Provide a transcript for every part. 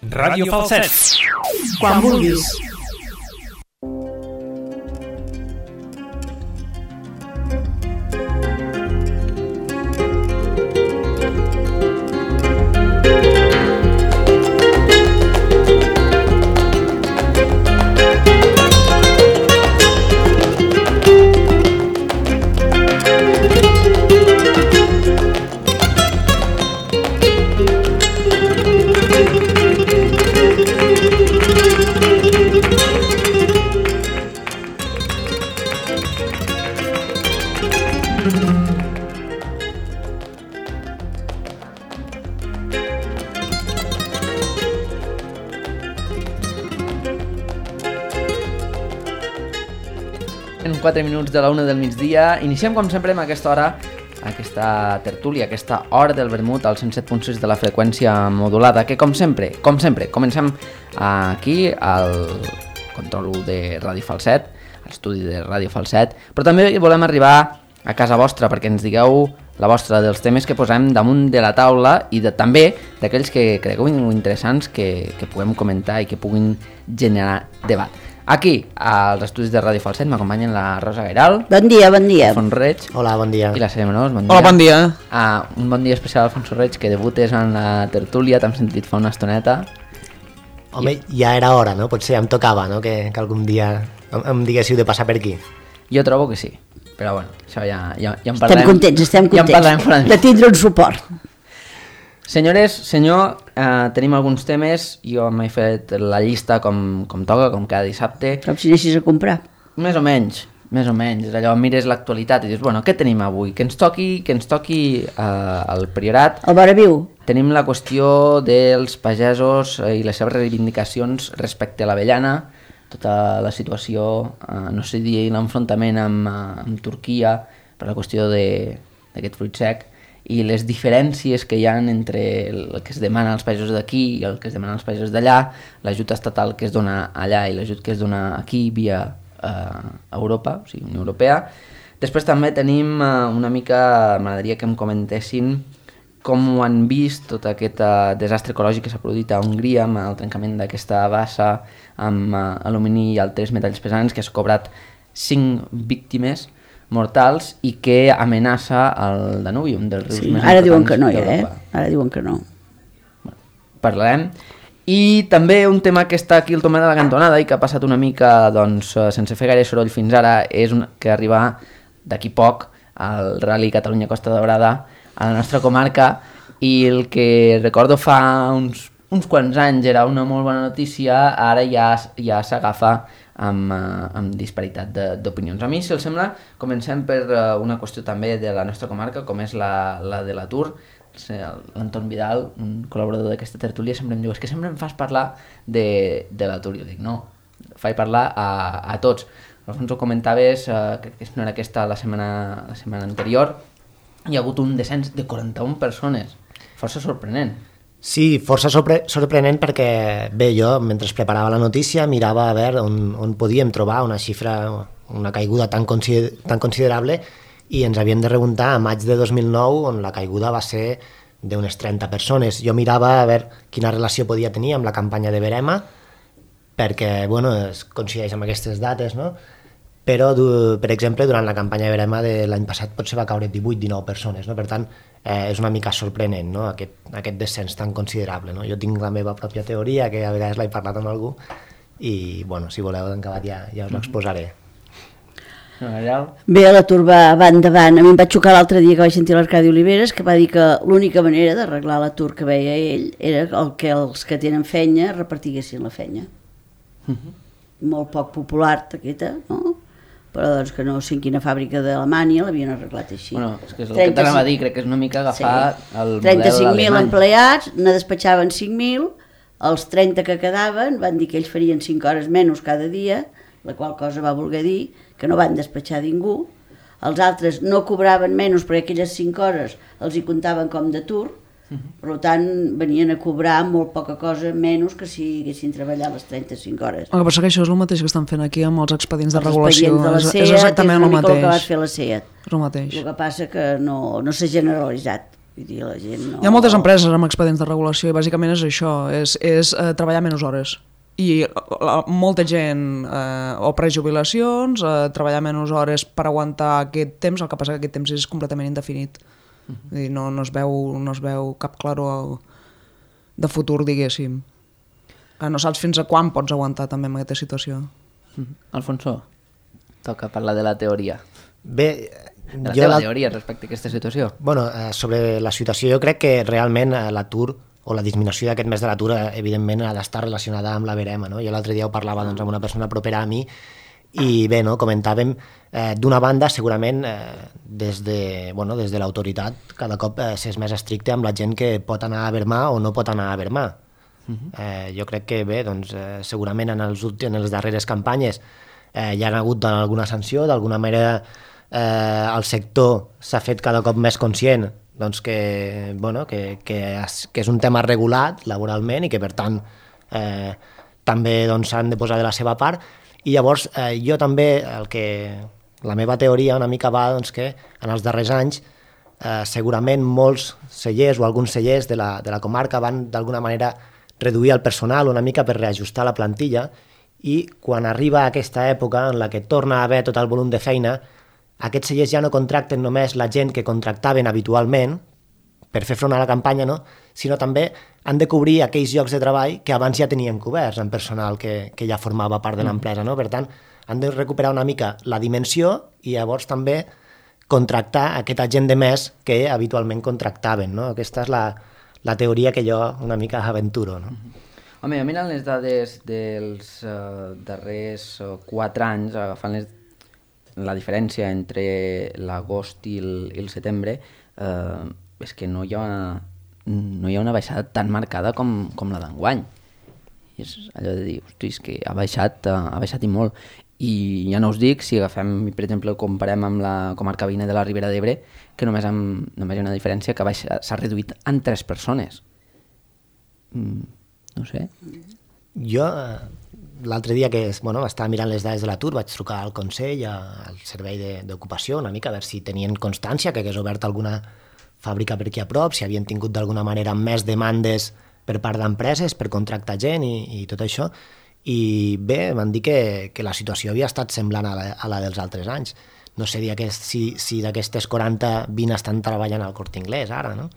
Ràdio Falset. Quan vulguis. En 4 minuts de la 1 del migdia. Iniciem com sempre amb aquesta hora, aquesta tertúlia, aquesta hora del vermut al 107.6 de la freqüència modulada, que com sempre, comencem aquí al control de Ràdio Falset, a l'estudi de Ràdio Falset, però també volem arribar a casa vostra perquè ens digueu la vostra dels temes que posem damunt de la taula i també d'aquells que cregueu interessants que puguem comentar i que puguin generar debat. Aquí, als estudis de Ràdio Falset, m'acompanyen la Rosa Gairal. Bon dia, bon dia. Alfonso Reig. Hola, bon dia. I la Sara Menós, bon dia. Hola, bon dia. Un bon dia especial a Alfonso Reig, que debutes en la tertúlia, t'hem sentit fa una estoneta. Home, ja era hora, no? Potser em tocava, no? Que algun dia em diguéssiu de passar per aquí. Jo trobo que sí, però bueno, això ja en parlarem. Estem contents, Ja en parlarem fora de tindre un suport. Senyores, senyor, tenim alguns temes. Jo m'he fet la llista com toca, com cada dissabte. Com si anessis a comprar. Més o menys. Allò, mires l'actualitat i dius, bueno, què tenim avui? Que ens toqui al Priorat. El Vora Viu. Tenim la qüestió dels pagesos i les seves reivindicacions respecte a l'avellana, tota la situació, no sé dir, l'enfrontament amb Turquia per la qüestió d'aquest fruit sec, i les diferències que hi ha entre el que es demana als països d'aquí i el que es demana als països d'allà, l'ajut estatal que es dona allà i l'ajut que es dona aquí via Europa, o sigui, Unió Europea. Després també tenim una mica, m'agradaria que em comentessin com ho han vist tot aquest desastre ecològic que s'ha produït a Hongria amb el trencament d'aquesta bassa amb alumini i altres metalls pesants, que s'ha cobrat 5 víctimes mortals i que amenaça el Danubi, un dels rius més ara diuen que no, d'Europa. Ara diuen que no. Parlarem. I també un tema que està aquí al tomat de la cantonada i que ha passat una mica sense fer gaire soroll fins ara, és que arriba d'aquí poc al Rally Catalunya Costa Daurada a la nostra comarca, i el que recordo fa uns quants anys era una molt bona notícia, ara ja s'agafa amb disparitat d'opinions. A mi, si els sembla, comencem per una qüestió també de la nostra comarca, com és la de l'atur. L'Anton Vidal, un col·laborador d'aquesta tertúlia, sempre em diu, és que sempre em fas parlar de l'atur. Jo dic, no, faig parlar a tots. Alfonso, comentaves, crec que no era aquesta la setmana anterior, hi ha hagut un descens de 41 persones, força sorprenent. Sí, força sorprenent perquè, bé, jo, mentre preparava la notícia, mirava a veure on podíem trobar una xifra, una caiguda tan considerable, i ens havíem de remuntar a maig de 2009, on la caiguda va ser d'unes 30 persones. Jo mirava a veure quina relació podia tenir amb la campanya de Verema, perquè, bueno, es coincideix amb aquestes dates, no? Però, per exemple, durant la campanya de Verema de l'any passat potser va caure 18-19 persones, no? Per tant, és una mica sorprenent, no? Aquest descens tan considerable, no? Jo tinc la meva pròpia teoria, que a vegades l'he parlat amb algú, i, bueno, si voleu d'acabat ja us l'exposaré. Bé, l'atur va endavant. A mi em va xocar l'altre dia que vaig sentir l'Arcadi Oliveres, que va dir que l'única manera d'arreglar l'atur que veia ell era que els que tenen feina repartiguessin la feina. Molt poc popular aquesta, no? Però doncs que no sé en quina fàbrica d'Alemanya l'havien arreglat així. Bueno, és que és el que t'anava a dir, crec que és una mica agafar el model alemany. 35.000 empleats, ne despatxaven 5.000, els 30 que quedaven van dir que ells farien 5 hores menys cada dia, la qual cosa va voler dir que no van despatxar ningú. Els altres no cobraven menys perquè aquelles 5 hores els hi comptaven com d'atur, per tant venien a cobrar molt poca cosa menys que si haguessin treballat les 35 hores. El que passa que això és el mateix que estan fent aquí amb els expedients de regulació. De la SEAT, és exactament el mateix. El que va fer la SEAT. És el mateix. El que passa que no s'ha generalitzat. Vull dir, la gent no... Hi ha moltes empreses amb expedients de regulació i bàsicament és això, és treballar menys hores. I molta gent o prejubilacions, treballar menys hores per aguantar aquest temps, el que passa que aquest temps és completament indefinit. Vull dir, no es veu cap claror de futur, diguéssim. No saps fins a quan pots aguantar també en aquesta situació. Alfonso, toca parlar de la teoria. Bé, de la teva teoria respecte a aquesta situació. Bueno, sobre la situació jo crec que realment l'atur o la disminució d'aquest mes de l'atur, evidentment, ha d'estar relacionada amb la verema. No? Jo l'altre dia ho parlava doncs, amb una persona propera a mi i bé, no, comentàvem, d'una banda, segurament, des de l'autoritat, cada cop s'és més estricte amb la gent que pot anar a vermar o no pot anar a vermar. Jo crec que bé, doncs, segurament en les darreres campanyes hi ha hagut alguna sanció, d'alguna manera el sector s'ha fet cada cop més conscient doncs que és un tema regulat laboralment i que per tant també doncs, s'han de posar de la seva part i llavors jo també la meva teoria una mica va doncs, que en els darrers anys segurament molts cellers o alguns cellers de la comarca van d'alguna manera reduir el personal una mica per reajustar la plantilla i quan arriba aquesta època en la que torna a haver tot el volum de feina aquests cellers ja no contracten només la gent que contractaven habitualment per fer front a la campanya, no? Sinó també han de cobrir aquells llocs de treball que abans ja tenien coberts en personal que ja formava part de l'empresa. No? Per tant, han de recuperar una mica la dimensió i llavors també contractar aquesta gent de més que habitualment contractaven. No? Aquesta és la teoria que jo una mica aventuro. No? Home, mirant les dades dels darrers 4 anys, agafant la diferència entre l'agost i el setembre, és que no hi ha una baixada tan marcada com la d'enguany. I és allò de dir, hosti, és que ha baixat i molt. I ja no us dic, si agafem, per exemple, comparem amb la comarca veïna de la Ribera d'Ebre, que només hi ha una diferència que s'ha reduït en 3 persones. No sé. Jo, l'altre dia que estava mirant les dades de l'atur, vaig trucar al Consell, al Servei d'Ocupació, una mica, a veure si tenien constància que hagués obert alguna fàbrica per aquí a prop, si havien tingut d'alguna manera més demandes per part d'empreses per contractar gent i tot això. I bé, m'han dit que la situació havia estat semblant a la dels altres anys. No sé si d'aquestes 40, 20 estan treballant al Corte Inglés ara, no?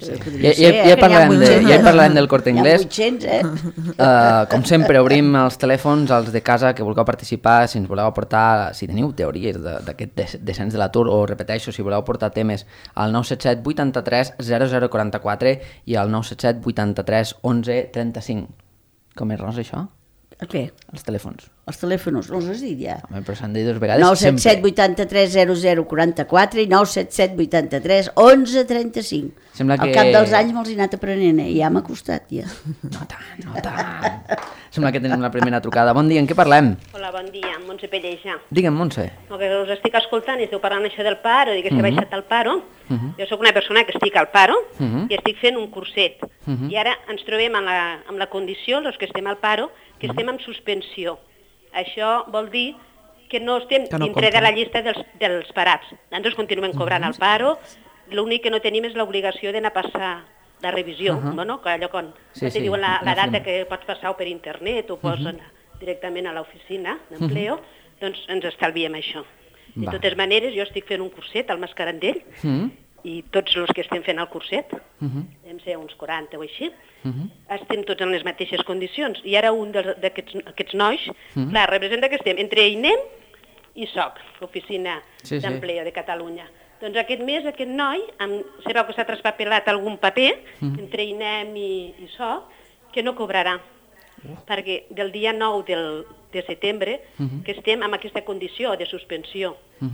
Ja parlarem del Corte Inglés. Hi ha 800, Com sempre, obrim els telèfons als de casa que vulgueu participar, si ens voleu aportar, si teniu teories d'aquest descens de l'atur, o repeteixo, si voleu aportar temes al 977 83 0044 i al 977 83 11 35. Com és, Rosa, això? El què? Els telèfons. Els telèfons, no els has dit ja? Home, però s'han dit 2 vegades 977 83 0044 i 977 83 11 35. Sembla que... Al cap dels anys me'ls he anat aprenent, ja m'ha costat, ja. No tant. Sembla que tenim la primera trucada. Bon dia, en què parlem? Hola, bon dia, Montse Pelleja. Digue'm, Montse. No, que us estic escoltant i esteu parlant això del paro i que s'ha baixat el paro. Jo sóc una persona que estic al paro i estic fent un curset. I ara ens trobem amb la condició, els que estem al paro, que estem en suspensió. Això vol dir que no estem dintre de la llista dels parats. Nosaltres continuem cobrant el paro, l'únic que no tenim és l'obligació d'anar a passar la revisió, que allò quan te diuen la data que pots passar per internet o pots anar directament a l'oficina d'empleo, doncs ens estalviem això. De totes maneres, jo estic fent un curset al Mascarandell i tots els que estem fent el curset, hem ser uns 40 o així, estem tots en les mateixes condicions. I ara un d'aquests nois, clar, representa que estem entre INEM i SOC, l'Oficina d'Empleo de Catalunya. Doncs aquest mes, aquest noi, sabeu que s'ha traspapelat algun paper entre INEM i SOC, que no cobrarà, perquè del dia 9 de setembre que estem en aquesta condició de suspensió.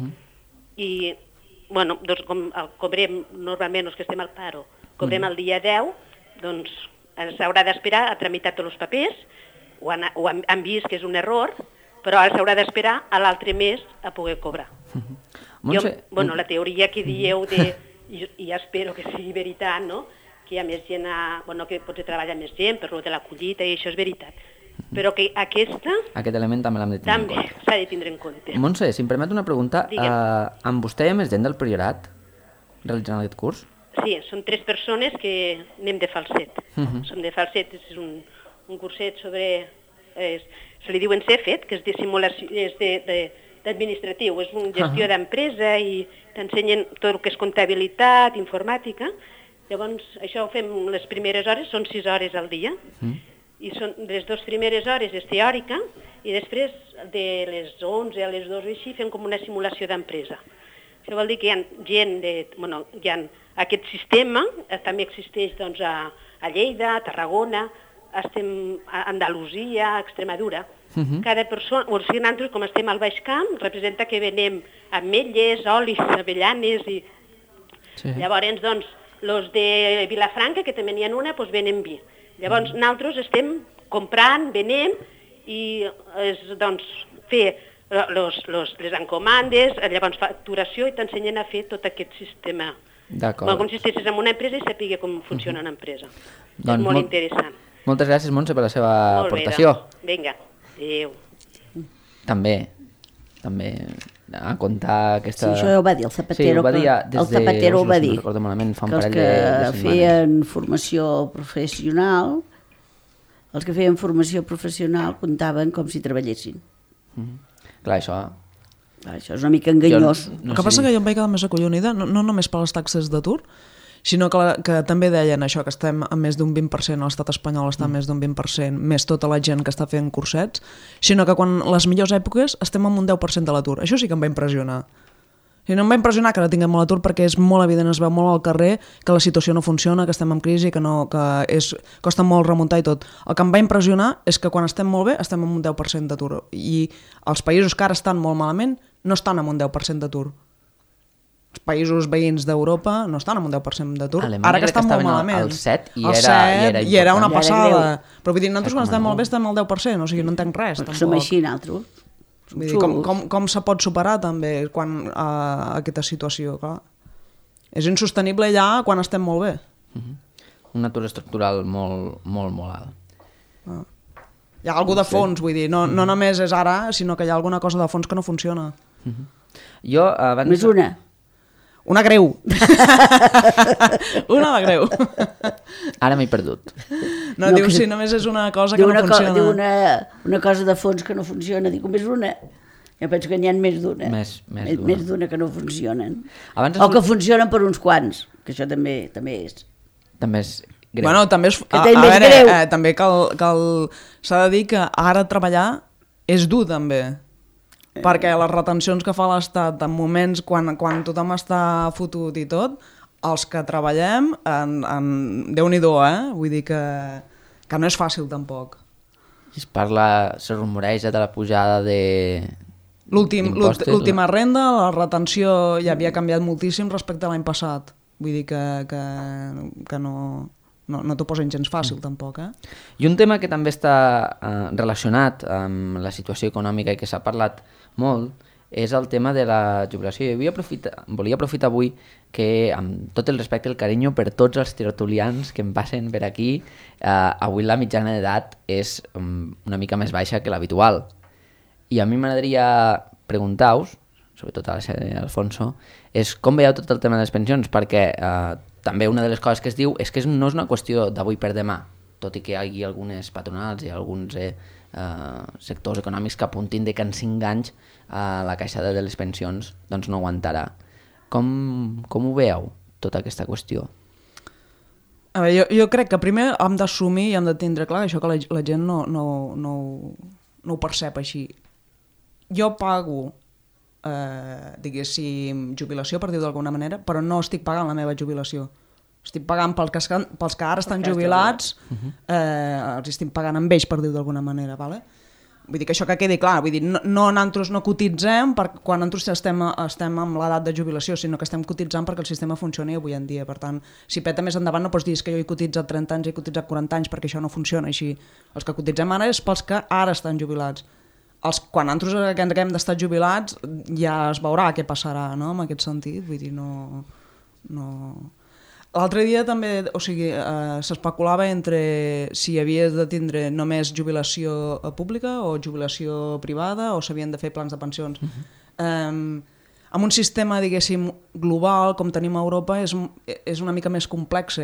I, bueno, doncs com cobrem normalment els que estem al paro, cobrem el dia 10, doncs s'haurà d'esperar a tramitar tots els papers, ho han vist que és un error, però ara s'haurà d'esperar a l'altre mes a poder cobrar. Bueno, la teoria que dieu i espero que sigui veritat, no?, que hi ha més gent, que potser treballa més gent per lo de la collita i això és veritat. Però que aquest element també l'hem de tenir en compte. També s'ha de tindre en compte. Montse, si em permet una pregunta, amb vostè hi ha més gent del Priorat realitzant aquest curs? Sí, són 3 persones que anem de falset. Som de falset, és un curset sobre... se li diuen CEFET, que és de simulació, és d'administratiu, és una gestió d'empresa i t'ensenyen tot el que és comptabilitat, informàtica. Llavors, això ho fem les primeres hores, són 6 hores al dia, i són les 2 primeres hores és teòrica, i després de les 11 a les 2 així fem com una simulació d'empresa. Això vol dir que hi ha gent hi ha aquest sistema, també existeix doncs, a Lleida, a Tarragona, estem a Andalusia, a Extremadura. Cada persona, o sigui, nosaltres, com estem al Baix Camp, representa que venem ametlles, olis, avellanes i... Llavors, doncs, els de Vilafranca, que també n'hi ha una, doncs venen vi. Llavors, nosaltres estem comprant, venem i doncs, fer les encomandes, llavors facturació i t'ensenyen a fer tot aquest sistema. D'acord. Consisteixes en una empresa i sàpiga com funciona una empresa. És molt interessant. Moltes gràcies, Montse, per la seva aportació. Doncs. Vinga, adéu. També a contar aquesta... Sí, això ho va dir el Zapatero, el Zapatero ho va dir, no malament, fa un que els parell de setmanes. feien formació professional comptaven com si treballessin. Clar, això... Això és una mica enganyós. El que passa que jo em vaig quedar més acollonida, no només per les taxes d'atur, sinó que també deien això, que estem a més d'un 20%, l'estat espanyol està a més d'un 20%, més tota la gent que està fent cursets, sinó que quan les millors èpoques estem amb un 10% de l'atur. Això sí que em va impressionar. I no em va impressionar que ara tinguem l'atur perquè és molt evident, es veu molt al carrer que la situació no funciona, que estem en crisi, que costa molt remuntar i tot. El que em va impressionar és que quan estem molt bé estem amb un 10% d'atur. I els països que ara estan molt malament no estan amb un 10% d'atur. Els països veïns d'Europa no estan amb un 10% d'atur. Ara que estan molt malament. El 7 i era una passada. Però vull dir, nosaltres quan estem molt bé estem al 10%, o sigui, no entenc res. Perquè som així, nosaltres. Vull dir, com se pot superar també quan aquesta situació, clar. És insostenible ja quan estem molt bé. Un atur estructural molt alt. Hi ha alguna de fons, vull dir, no només és ara, sinó que hi ha alguna cosa de fons que no funciona. Jo abans... Més una. Una greu. Una de greu. Ara m'he perdut. No, diu si només és una cosa que no funciona. Diu una cosa de fons que no funciona. Dic, més una. Jo penso que n'hi ha més d'una. Més d'una que no funcionen. O que funcionen per uns quants, que això també és. També és greu. Bueno, també és... també s'ha de dir que ara treballar és dur, també. Perquè les retencions que fa l'Estat en moments quan tothom està fotut i tot, els que treballem, Déu-n'hi-do, vull dir que no és fàcil tampoc. Se rumoreja de la pujada de... L'última renda, la retenció ja havia canviat moltíssim respecte a l'any passat. Vull dir que no t'ho posen gens fàcil tampoc. I un tema que també està relacionat amb la situació econòmica i que s'ha parlat molt és el tema de la jubilació. Jo volia aprofitar avui que, amb tot el respecte i el carinyo per tots els tertulians que em passen per aquí, avui la mitjana d'edat és una mica més baixa que l'habitual. I a mi m'agradaria preguntar-vos, sobretot a l'Alfonso, és com veieu tot el tema de les pensions, perquè també una de les coses que es diu és que no és una qüestió d'avui per demà, tot i que hi hagi algunes patronals i alguns sectors econòmics que apuntin de que en 5 anys la caixada de les pensions doncs no aguantarà. Com ho veieu, tota aquesta qüestió? A veure, jo crec que primer hem d'assumir i hem de tindre clar això que la gent no ho percep així. Jo pago diguéssim, jubilació, per dir-ho d'alguna manera, però no estic pagant la meva jubilació. Estic pagant pels que ara estan jubilats, els estic pagant amb ells, per dir-ho d'alguna manera, vale? Vull dir que això que quedi clar, vull dir, nosaltres no cotitzem quan nosaltres estem amb l'edat de jubilació, sinó que estem cotitzant perquè el sistema funcioni avui en dia. Per tant, si peta més endavant no pots dir que jo he cotitzat 30 anys i he cotitzat 40 anys perquè això no funciona així. Els que cotitzem ara és pels que ara estan jubilats. Quan nosaltres que hem d'estar jubilats ja es veurà què passarà, no?, en aquest sentit. Vull dir, no... L'altre dia també, o sigui, s'especulava entre si havies de tindre només jubilació pública o jubilació privada o s'havien de fer plans de pensions. amb un sistema, diguéssim, global, com tenim a Europa, és una mica més complex.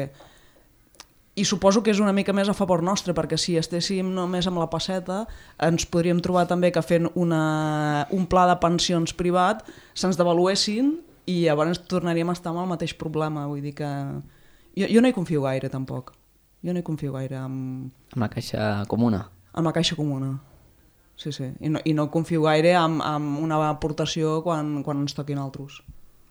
I suposo que és una mica més a favor nostre, perquè si estéssim només amb la passeta, ens podríem trobar també que fent un pla de pensions privat se'ns devaluessin i llavors tornaríem a estar amb el mateix problema. Vull dir que... Jo no hi confio gaire, tampoc. Jo no hi confio gaire amb la Caixa Comuna. Amb la Caixa Comuna, sí. I no confio gaire amb una aportació quan ens toquin altres.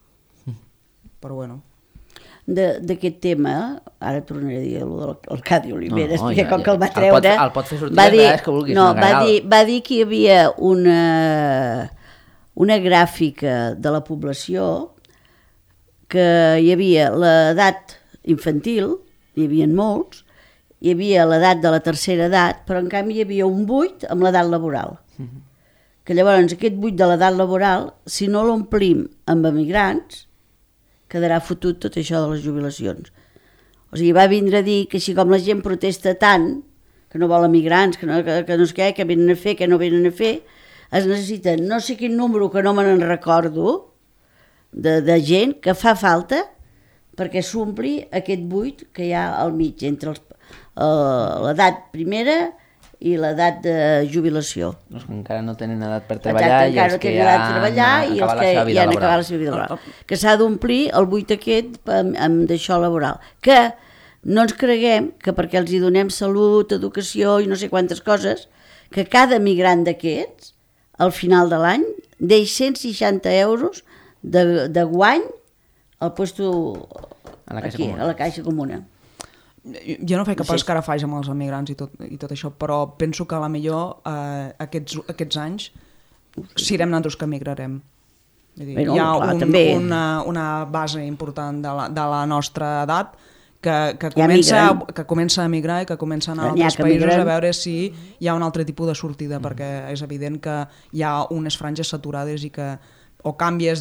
Però bueno... D'aquest tema, ara tornaré a dir el Cadi Oliveres, perquè com que el va treure... El pot fer sortir les vegades que vulguis. No, va dir que hi havia una gràfica de la població que hi havia l'edat infantil, hi havia molts, hi havia l'edat de la tercera edat, però en canvi hi havia un buit amb l'edat laboral. Que llavors aquest buit de l'edat laboral, si no l'omplim amb emigrants, quedarà fotut tot això de les jubilacions. O sigui, va vindre a dir que així com la gent protesta tant, que no vol emigrants, que no és que venen a fer, que no venen a fer, es necessita no sé quin número, que no me n'en recordo, de gent que fa falta perquè s'ompli aquest buit que hi ha al mig entre l'edat primera i l'edat de jubilació. Els que encara no tenen edat per treballar i els que ja han acabat la seva vida laboral. Que s'ha d'omplir el buit aquest amb d'això laboral. Que no ens creguem que perquè els hi donem salut, educació i no sé quantes coses, que cada migrant d'aquests, al final de l'any, deix 160 euros de guany al puesto aquí, a la Caixa Comuna. Jo no faig pas cara faig amb els emigrants i tot això, però penso que a la millor aquests anys serem nosaltres que emigrarem. Hi ha una base important de la nostra edat que comença a emigrar i que comença a anar a altres països a veure si hi ha un altre tipus de sortida, perquè és evident que hi ha unes franges saturades i que o canvies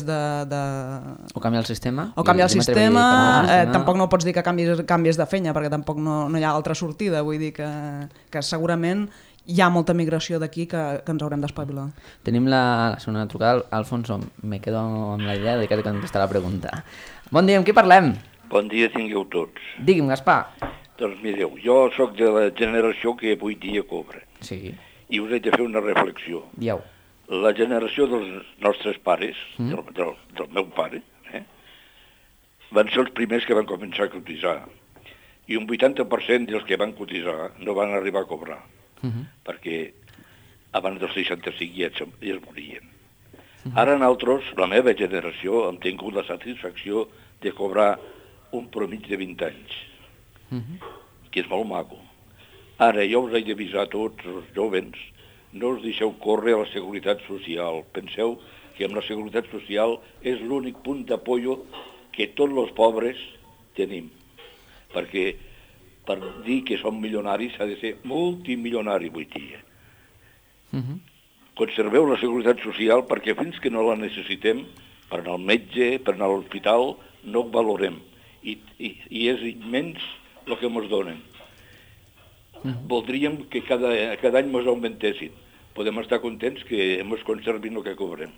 o canvia el sistema, tampoc no pots dir que canvies de feina perquè tampoc no hi ha altra sortida, vull dir que segurament hi ha molta migració d'aquí que ens haurem d'espavilar. Tenim la segona trucada. Alfonso, me quedo amb la idea de que contestar la pregunta. Bon dia, amb qui parlem? Bon dia tingueu tots. Digui'm, Gaspar. Doncs mireu, jo sóc de la generació que avui dia cobra. Sí. I us he de fer una reflexió. Dieu. La generació dels nostres pares, del meu pare, van ser els primers que van començar a cotitzar. I un 80% dels que van cotitzar no van arribar a cobrar, perquè abans dels 65 ja es morien. Ara nosaltres, la meva generació, hem tingut la satisfacció de cobrar un promig de 20 anys, que és molt maco. Ara jo us he d'avisar a tots els jovens, no us deixeu córrer a la Seguretat Social. Penseu que amb la Seguretat Social és l'únic punt d'apoyo que tots els pobres tenim. Perquè per dir que som milionaris s'ha de ser multimilionari avui dia. Conserveu la Seguretat Social perquè fins que no la necessitem, per anar al metge, per anar a l'hospital, no ho valorem. I és immens el que ens donen. Voldríem que cada any ens augmentessin. Podem estar contents que ens conservin el que cobrem.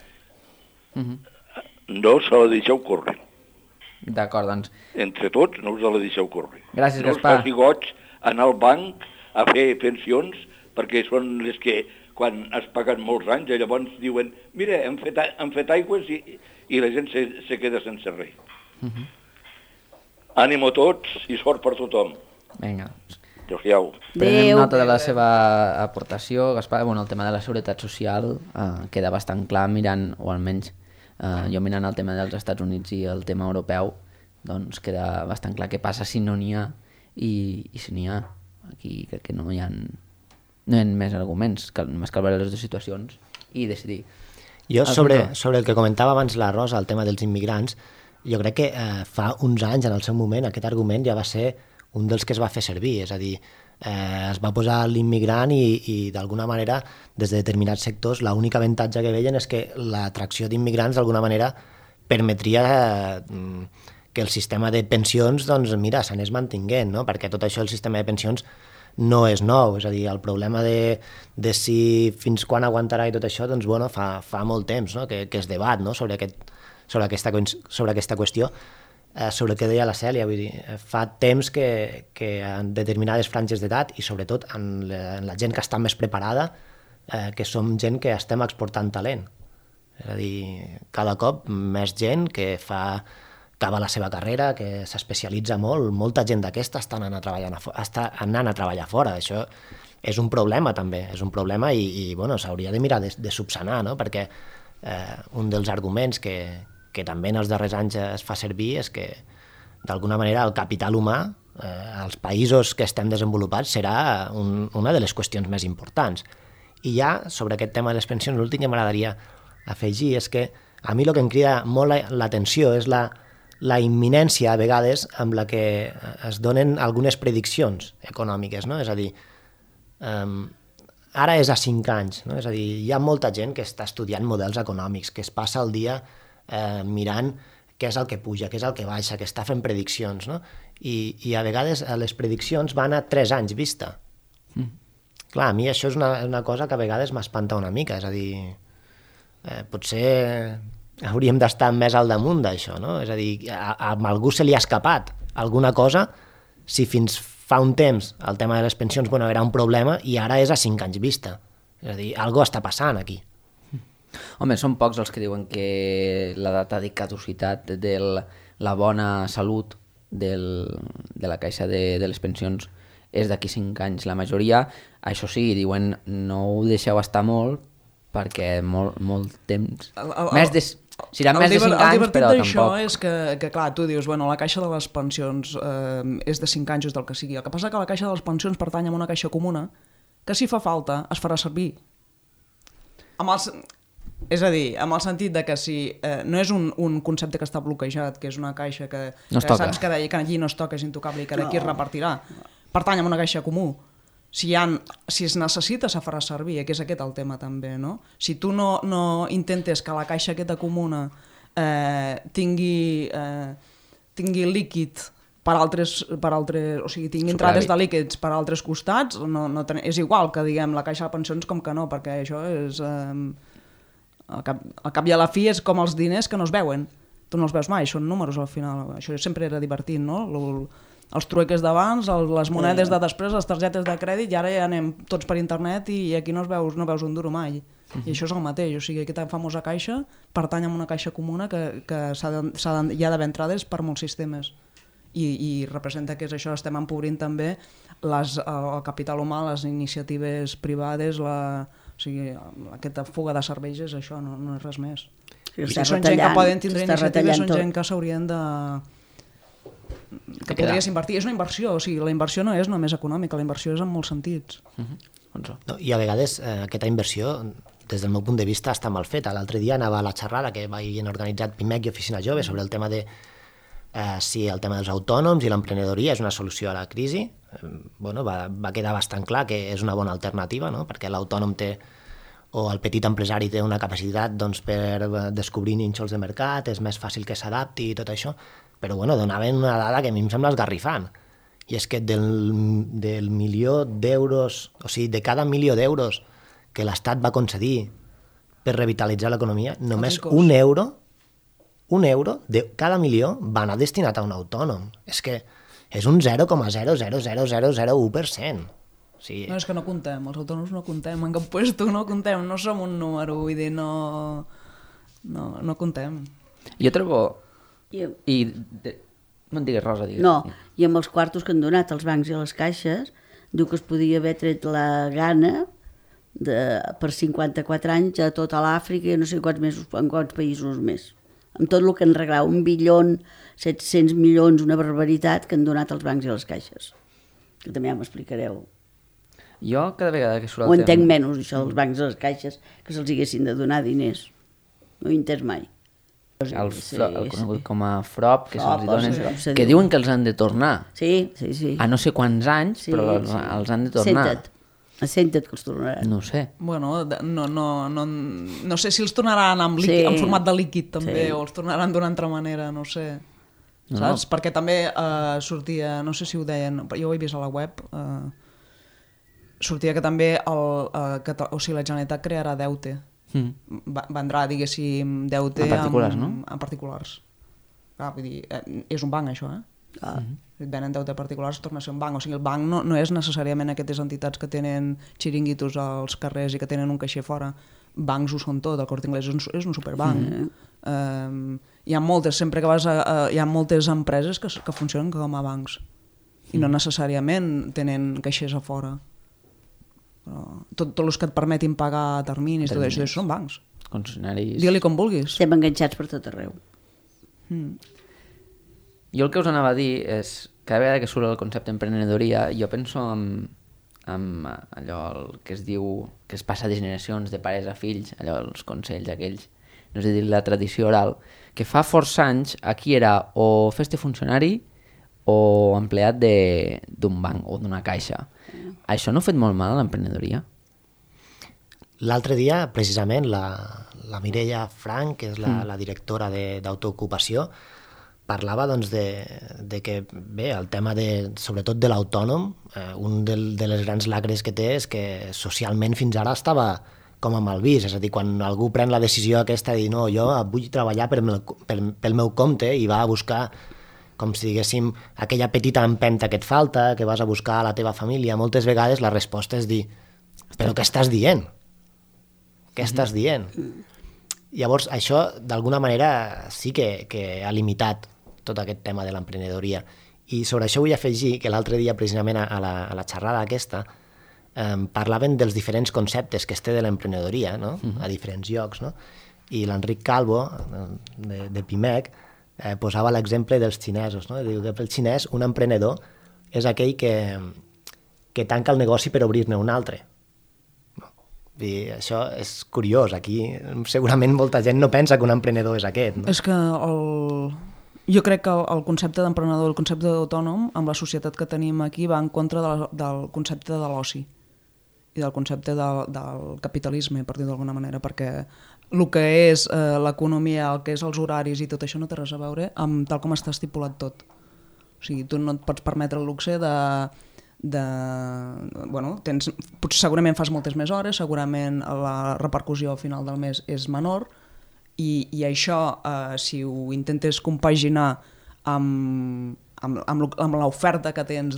No se la deixeu córrer. D'acord, doncs. Entre tots no us la deixeu córrer. Gràcies, Gaspar. No us faci goig anar al banc a fer pensions, perquè són les que quan es paguen molts anys i llavors diuen mira, hem fet aigües i la gent se queda sense res. Ànim a tots i sort per tothom. Vinga. Adéu-siau. Prenem nota de la seva aportació, Gaspar. Bueno, el tema de la seguretat social queda bastant clar mirant, o almenys jo mirant el tema dels Estats Units i el tema europeu, doncs queda bastant clar què passa si no n'hi ha i si n'hi ha. Aquí crec que no hi ha més arguments, només cal veure les dues situacions i decidir. Jo sobre el que comentava abans la Rosa, el tema dels immigrants, jo crec que fa uns anys, en el seu moment, aquest argument ja va ser un dels que es va fer servir, és a dir, es va posar l'immigrant i d'alguna manera, des de determinats sectors, l'únic avantatge que veien és que l'atracció d'immigrants d'alguna manera permetria que el sistema de pensions, doncs mira, s'anés mantinguent, no? Perquè tot això, el sistema de pensions, no és nou, és a dir, el problema de si fins quan aguantarà i tot això, doncs bueno, fa molt temps, no? que es debat, no? sobre aquesta qüestió, sobre el que deia la Cèlia, vull dir, fa temps que en determinades franges d'edat i sobretot en la gent que està més preparada, que som gent que estem exportant talent. És a dir, cada cop més gent que acaba la seva carrera, que s'especialitza molt, molta gent d'aquesta està anant a treballar fora. Això és un problema també, és un problema i bueno, s'hauria de mirar de subsanar, no? Perquè un dels arguments que també en els darrers anys es fa servir és que d'alguna manera el capital humà als països que estem desenvolupats serà una de les qüestions més importants. I ja sobre aquest tema de les pensions, l'últim que m'agradaria afegir és que a mi el que em crida molt l'atenció és la imminència a vegades amb la que es donen algunes prediccions econòmiques, no? És a dir, ara és a 5 anys, no? És a dir, hi ha molta gent que està estudiant models econòmics, que es passa el dia mirant què és el que puja, què és el que baixa, que està fent prediccions, no? I a vegades les prediccions van a 3 anys vista. Clar, a mi això és una cosa que a vegades m'espanta una mica, és a dir, potser hauríem d'estar més al damunt d'això, no? És a dir, a algú se li ha escapat alguna cosa si fins fa un temps el tema de les pensions era un problema i ara és a 5 anys vista. És a dir, alguna cosa està passant aquí. Home, són pocs els que diuen que la data de caducitat de la bona salut de la caixa de les pensions és d'aquí 5 anys. La majoria, això sí, diuen no ho deixeu estar molt perquè molt temps... Seran més de 5 anys, però tampoc... El divertit d'això és que, clar, tu dius, bueno, la caixa de les pensions és de 5 anys, és del que sigui. El que passa que la caixa de les pensions pertany a una caixa comuna que si fa falta es farà servir. És a dir, amb el sentit de que si no és un concepte que està bloquejat, que és una caixa que saps que allí no es toca, és intocable i que d'aquí es repartirà, pertany a una caixa comú. Si es necessita, se farà servir, que és aquest el tema també, no? Si tu no intentes que la caixa aquesta comuna tingui líquid per altres, o sigui, tingui entrades de líquids per altres costats, és igual que diguem la caixa de pensions com que no, perquè això és... Al cap i a la fi és com els diners que no es veuen. Tu no els veus mai, són números al final. Això sempre era divertit, no? Els trueques d'abans, les monedes de després, les targetes de crèdit, i ara ja anem tots per internet i aquí no veus un duro mai. I això és el mateix, o sigui, aquesta famosa caixa pertany a una caixa comuna que hi ha d'haver entrades per molts sistemes. I representa que és això, estem empobrint també el capital humà, les iniciatives privades, o sigui, aquesta fuga de cervells és això, no és res més. Són gent que poden tindre iniciatives, són gent que s'haurien de... que podries invertir. És una inversió, o sigui, la inversió no és només econòmica, la inversió és en molts sentits. I a vegades aquesta inversió, des del meu punt de vista, està mal feta. L'altre dia anava a la xerrada que havien organitzat PIMEC i Oficina Jove sobre el tema de si el tema dels autònoms i l'emprenedoria és una solució a la crisi. Va quedar bastant clar que és una bona alternativa, no? Perquè l'autònom o el petit empresari té una capacitat per descobrir nínxols de mercat, és més fàcil que s'adapti i tot això, però donaven una dada que a mi em sembla esgarrifant, i és que del milió d'euros, o sigui, de cada milió d'euros que l'Estat va concedir per revitalitzar l'economia, només un euro de cada milió va anar destinat a un autònom. És que és un 0,00001%. Sí. No, és que no comptem, els autònoms no comptem, en cap puesto no comptem, no som un número, vull dir, no comptem. Jo trobo... No em digues, Rosa, digues. No, i amb els quartos que han donat als bancs i a les caixes, diu que es podia haver tret la gana per 54 anys a tota l'Àfrica i no sé quants mesos, en quants països més. Amb tot el que han regalat, 1.700 milions, una barbaritat que han donat als bancs i a les caixes. Que també ja m'explicareu. Jo cada vegada que surt Ho entenc menys, això dels bancs i les caixes, que se'ls haguessin de donar diners. No ho he entès mai. El conegut com a FROP, que se'ls donen, que diuen que els han de tornar. Sí. A no sé quants anys, però els han de tornar. Senta't que els tornaran. No ho sé. Bueno, no sé si els tornaran en format de líquid també, o els tornaran d'una altra manera, no sé. Saps? Perquè també sortia, no sé si ho deien, jo ho he vist a la web, sortia que també la Generalitat crearà deute. Vendrà, diguéssim, deute en particulars, no? En particulars. Vull dir, és un banc, això, Et venen deute particulars, torna a ser un banc. O sigui, el banc no és necessàriament aquestes entitats que tenen xiringuitos als carrers i que tenen un caixer fora. Bancs ho són tot, el Corte Inglés és un superbanc. Hi ha moltes, sempre que vas hi ha moltes empreses que funcionen com a bancs i no necessàriament tenen caixers a fora. Tots els que et permetin pagar terminis, tot això són bancs. Concessionaris... Digue-li com vulguis. Estem enganxats per tot arreu. Jo el que us anava a dir és, cada vegada que surt el concepte emprenedoria, jo penso en allò que es diu, que es passa de generacions de pares a fills, allò, els consells aquells, no sé dir, la tradició oral, que fa força anys aquí era o fes-te funcionari o empleat d'un banc o d'una caixa. Això no ha fet molt mal a l'emprenedoria? L'altre dia, precisament, la Mireia Frank, que és la directora d'autoocupació, parlava doncs, de que, bé, el tema sobretot de l'autònom, un de les grans lacres que té és que socialment fins ara estava com a mal vist, és a dir, quan algú pren la decisió aquesta de dir no, jo vull treballar pel meu compte i va a buscar, com si diguéssim, aquella petita empenta que et falta, que vas a buscar a la teva família, moltes vegades la resposta és dir, però què estàs dient? Què estàs dient? Llavors, això, d'alguna manera, sí que ha limitat tot aquest tema de l'emprenedoria. I sobre això vull afegir que l'altre dia, precisament a la xerrada aquesta, parlaven dels diferents conceptes que es té de l'emprenedoria, no? A diferents llocs, no? I l'Enric Calvo, de Pimec, posava l'exemple dels xinesos, no? Diu que pel xinès un emprenedor és aquell que tanca el negoci per obrir-ne un altre. I això és curiós, aquí segurament molta gent no pensa que un emprenedor és aquest. No? És que jo crec que el concepte d'emprenedor, el concepte d'autònom, amb la societat que tenim aquí va en contra del concepte de l'oci i del concepte del capitalisme, per dir d'alguna manera, perquè el que és l'economia, el que és els horaris i tot això no té res a veure amb tal com està estipulat tot. O sigui, tu no et pots permetre el luxe potser segurament fas moltes més hores, segurament la repercussió al final del mes és menor i això, si ho intentes compaginar amb l'oferta que tens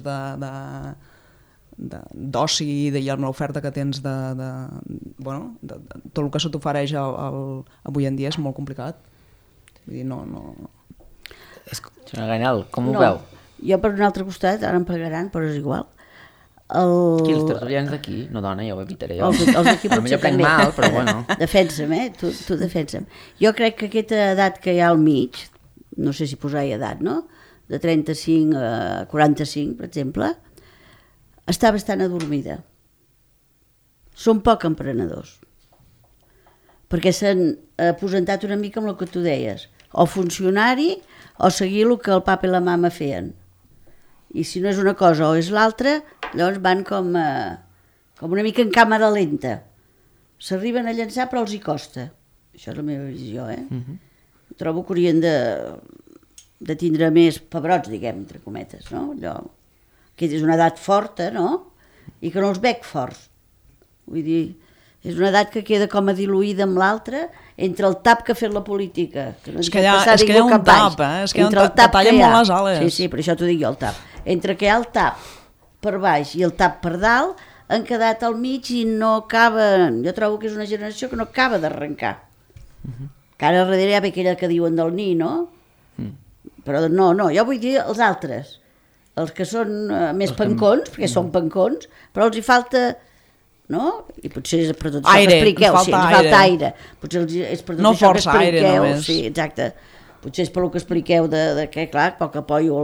d'oci i amb l'oferta que tens de tot el que se t'ofereix avui en dia és molt complicat. Vull dir, no... Senyora Gainal, com ho veu? Jo per un altre costat, ara em pagaran, però és igual. Qui, els tertulians d'aquí? No, dona, ja ho evitaré jo. Els d'aquí potser també. Mal, però bueno. Defensa'm, tu defensa'm. Jo crec que aquesta edat que hi ha al mig, no sé si posar-hi edat, no? De 35 a 45, per exemple, està bastant adormida. Són poc emprenedors. Perquè s'han aposentat una mica amb el que tu deies. O funcionari o seguir el que el papa i la mama feien. I si no és una cosa o és l'altra, llavors van com una mica en càmera lenta. S'arriben a llançar però els hi costa. Això és la meva visió, Trobo que haurien de tindre més pebrots, diguem, entre cometes, no? Allò, que és una edat forta, no? I que no els veig forts. Vull dir, és una edat que queda com a diluïda amb l'altra entre el tap que ha fet la política. Que no és que hi ha un tap, És que hi ha un tap que talla molt les ales. Sí, per això t'ho dic jo, el tap. Entre que hi ha el tap per baix i el tap per dalt, han quedat al mig i no acaba... Jo trobo que és una generació que no acaba d'arrencar. Que ara darrere hi ha aquella que diuen del ni, no? Però no, jo vull dir els altres. Els que són més pancons, perquè són pancons, però els hi falta... No? I potser és per tot això que expliqueu. Sí, ens falta aire. Potser és per tot això que expliqueu. Sí, exacte. Potser és per el que expliqueu de que, clar, poc apoyo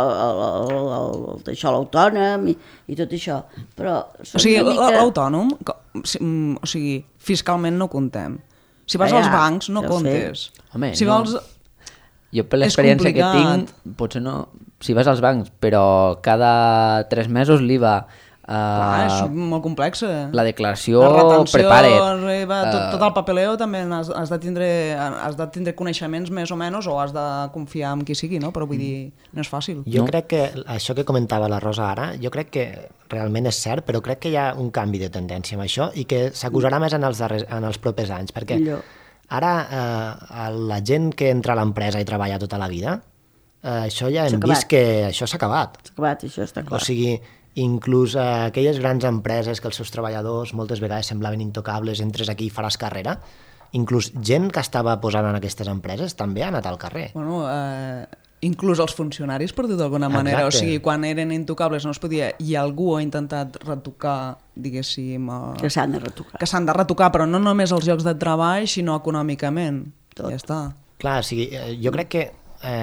d'això, l'autònom i tot això. Però o sigui, l'autònom, o sigui, fiscalment no comptem. Si vas als bancs no comptes. Home, si vols... Jo per l'experiència que tinc, potser no... Si vas als bancs, però cada 3 mesos l'IVA És molt complex. La declaració, la retenció, prepara't. Tot el papeleo també has de tindre coneixements més o menys, o has de confiar en qui sigui, no? Però vull dir, no és fàcil. Jo crec que això que comentava la Rosa ara, jo crec que realment és cert, però crec que hi ha un canvi de tendència amb això i que s'acusarà més en els propers anys, perquè ara la gent que entra a l'empresa i treballa tota la vida, això ja hem vist que això s'ha acabat. S'ha acabat, això està clar. O sigui, inclús aquelles grans empreses que els seus treballadors moltes vegades semblaven intocables, entres aquí i faràs carrera, inclús gent que estava posant en aquestes empreses també ha anat al carrer. Bueno, inclús els funcionaris, per dir d'alguna manera. Exacte. O sigui, quan eren intocables no es podia, i algú ha intentat retocar, diguéssim... Que s'han de retocar. Que s'han de retocar, però no només els llocs de treball, sinó econòmicament. Tot. Ja està. Clar, o sigui, jo crec que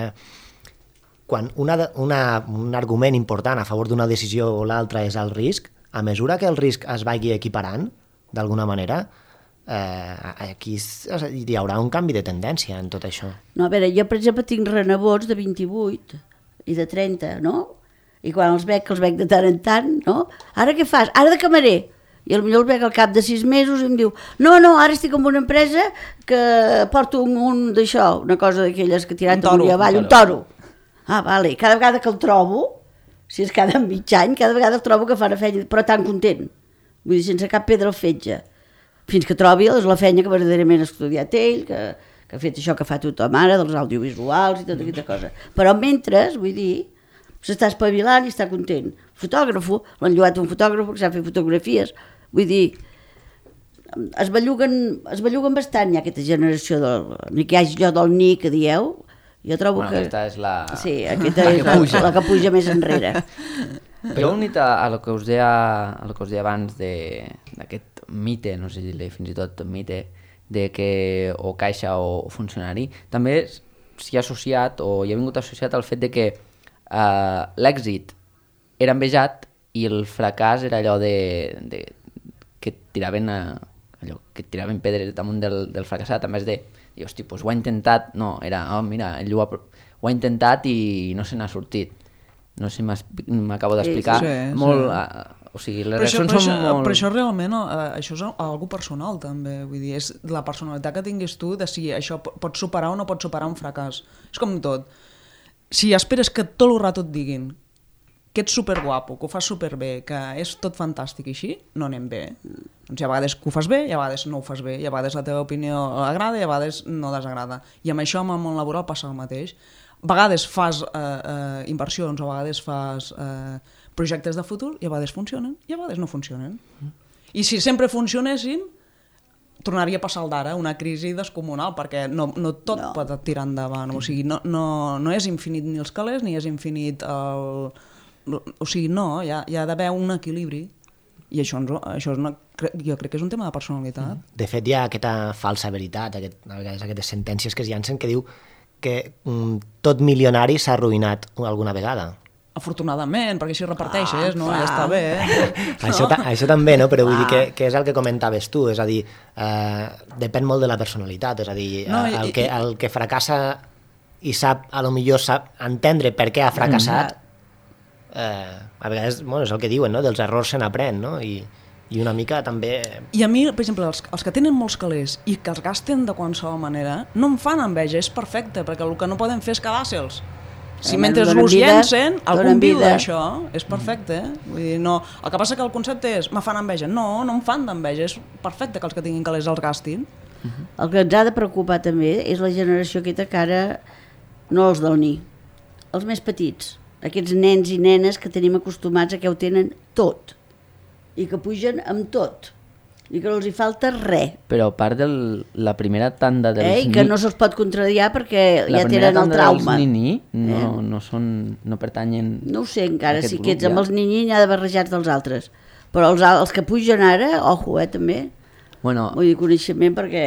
quan un argument important a favor d'una decisió o l'altra és el risc, a mesura que el risc es vagi equiparant, d'alguna manera, aquí hi haurà un canvi de tendència en tot això. No, a veure, jo per exemple tinc renebots de 28 i de 30, no? I quan els veig de tant en tant, no? Ara què fas? Ara de camarer. I potser el veig al cap de 6 mesos i em diu no, ara estic en una empresa que porto un d'això, una cosa d'aquelles que tirant amunt i avall, un toro. Ah, vale, cada vegada que el trobo, si és cada mig any, cada vegada el trobo que fa una feina, però tan content. Vull dir, sense cap pedra al fetge. Fins que trobi la feina que verdaderament ha estudiat ell, que ha fet això que fa tothom ara, dels audiovisuals i tota aquesta cosa. Però mentre, vull dir, s'està espavilant i està content. Fotògrafo, l'han llogat un fotògraf que sap fer fotografies. Vull dir, es belluguen bastant ja aquesta generació ni que hi hagi allò del ni que dieu. Jo trobo que... Aquesta és la... Sí, aquesta és la que puja més enrere. Jo unit a lo que us deia abans d'aquest mite, no sé dir-li fins i tot mite, de que o caixa o funcionari, també s'hi ha associat o hi ha vingut associat al fet de que l'èxit era envejat i el fracàs era allò que tiraven pedres damunt del fracassat, en vez de dir, hosti, doncs ho ha intentat, no, era, mira, ell ho ha intentat i no se n'ha sortit. No sé si m'acabo d'explicar. Sí. Molt, o sigui, les reaccions són molt... Però això realment, això és algo personal també, vull dir, és la personalitat que tinguis tu de si això pot superar o no pot superar un fracàs. És com tot. Si esperes que tot el rato et diguin que ets superguapo, que ho fas superbé, que és tot fantàstic i així, no anem bé. Doncs hi ha vegades que ho fas bé, hi ha vegades no ho fas bé, hi ha vegades la teva opinió agrada i a vegades no desagrada. I amb això, amb el món laboral, passa el mateix. A vegades fas inversions, a vegades fas projectes de futur, i a vegades funcionen, i a vegades no funcionen. I si sempre funcionessin, tornaria a passar el d'ara, una crisi descomunal, perquè no tot pot tirar endavant. O sigui, no és infinit ni els calés, ni és infinit el... O sigui, no, hi ha d'haver un equilibri, i això jo crec que és un tema de personalitat. De fet, hi ha aquesta falsa veritat, a vegades aquestes sentències que es llancen que diu que tot milionari s'ha arruïnat alguna vegada. Afortunadament, perquè així reparteixes, no? Ja està bé. Això també, no? Però vull dir que és el que comentaves tu, és a dir, depèn molt de la personalitat, és a dir, el que fracassa i sap, a lo millor sap entendre per què ha fracassat, a vegades, bueno, és el que diuen, no? Dels errors se n'aprèn, no? I una mica també... I a mi, per exemple, els que tenen molts calés i que els gasten de qualsevol manera, no em fan enveja, és perfecte, perquè el que no poden fer és quedar-se'ls. Si mentre els llencen, algun viu d'això, és perfecte. Vull dir, no, el que passa que el concepte és, me fan enveja. No em fan d'enveja, és perfecte que els que tinguin calés els gastin. El que ens ha de preocupar també és la generació aquesta que ara, no els del ni, els més petits, aquests nens i nenes que tenim acostumats a que ho tenen tot i que pugen amb tot i que no els hi falta res. Però a part de la primera tanda dels I que no se'ls pot contrariar perquè ja tenen el trauma. La primera tanda dels ni no pertanyen... No ho sé encara, si que ets amb els ni n'hi ha de barrejats dels altres. Però els que pugen ara, ojo, també. Vull dir coneixement perquè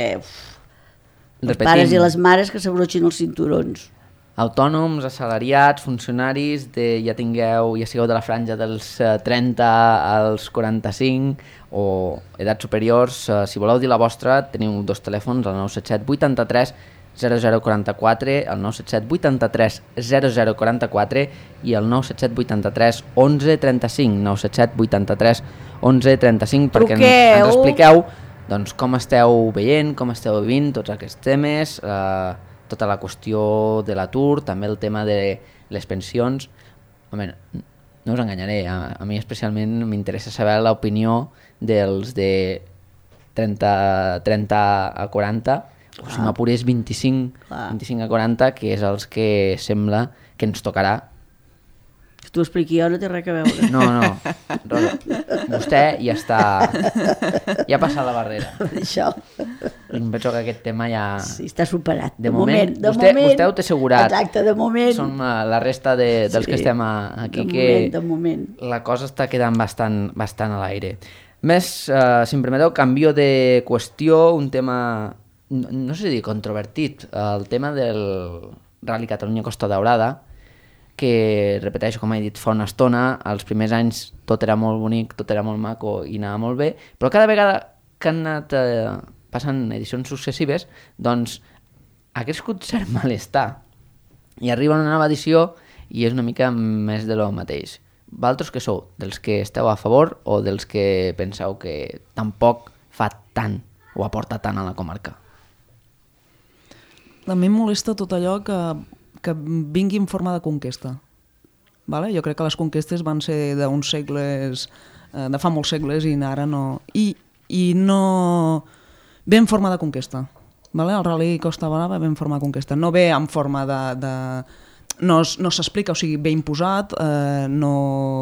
els pares i les mares que s'abrotxin els cinturons. Autònoms, assalariats, funcionaris, ja sigueu de la franja dels 30 als 45 o edats superiors, si voleu dir la vostra, teniu 2 telèfons, el 977 83 0044, el 977 83 0044 i el 977 83 11 35, 977 83 11 35, perquè ens expliqueu doncs, com esteu veient, com esteu vivint tots aquests temes, tota la qüestió de l'atur, també el tema de les pensions. Home, no us enganyaré, a mi especialment m'interessa saber l'opinió dels de 30 a 40, o si m'apurés 25 a 40, que és els que sembla que ens tocarà. Que t'ho expliqui jo no té res a veure. No, Rosa, vostè ja està... ja ha passat la barrera. Això. Em penso que aquest tema ja... Sí, està superat. De moment, vostè ho té assegurat. Exacte, de moment. Som la resta dels que estem aquí, de moment. La cosa està quedant bastant a l'aire. Més, si em permeteu, canvio de qüestió, un tema, no sé si dir controvertit, el tema del Rally Catalunya Costa Daurada, que, repeteixo, com he dit fa una estona, als primers anys tot era molt bonic, tot era molt maco i anava molt bé, però cada vegada que han anat passant edicions successives, doncs ha crescut cert malestar. I arriba una nova edició i és una mica més de lo mateix. Vosaltres què sou? Dels que esteu a favor o dels que penseu que tampoc fa tant o aporta tant a la comarca? A mi em molesta tot allò que vingui en forma de conquesta. Vale? Jo crec que les conquestes van ser d'uns segles, de fa molts segles, i ara no... I no... ve en forma de conquesta. Vale? El Rally Costa Brava ve en forma de conquesta. No ve en forma de... No s'explica, o sigui, ve imposat, no...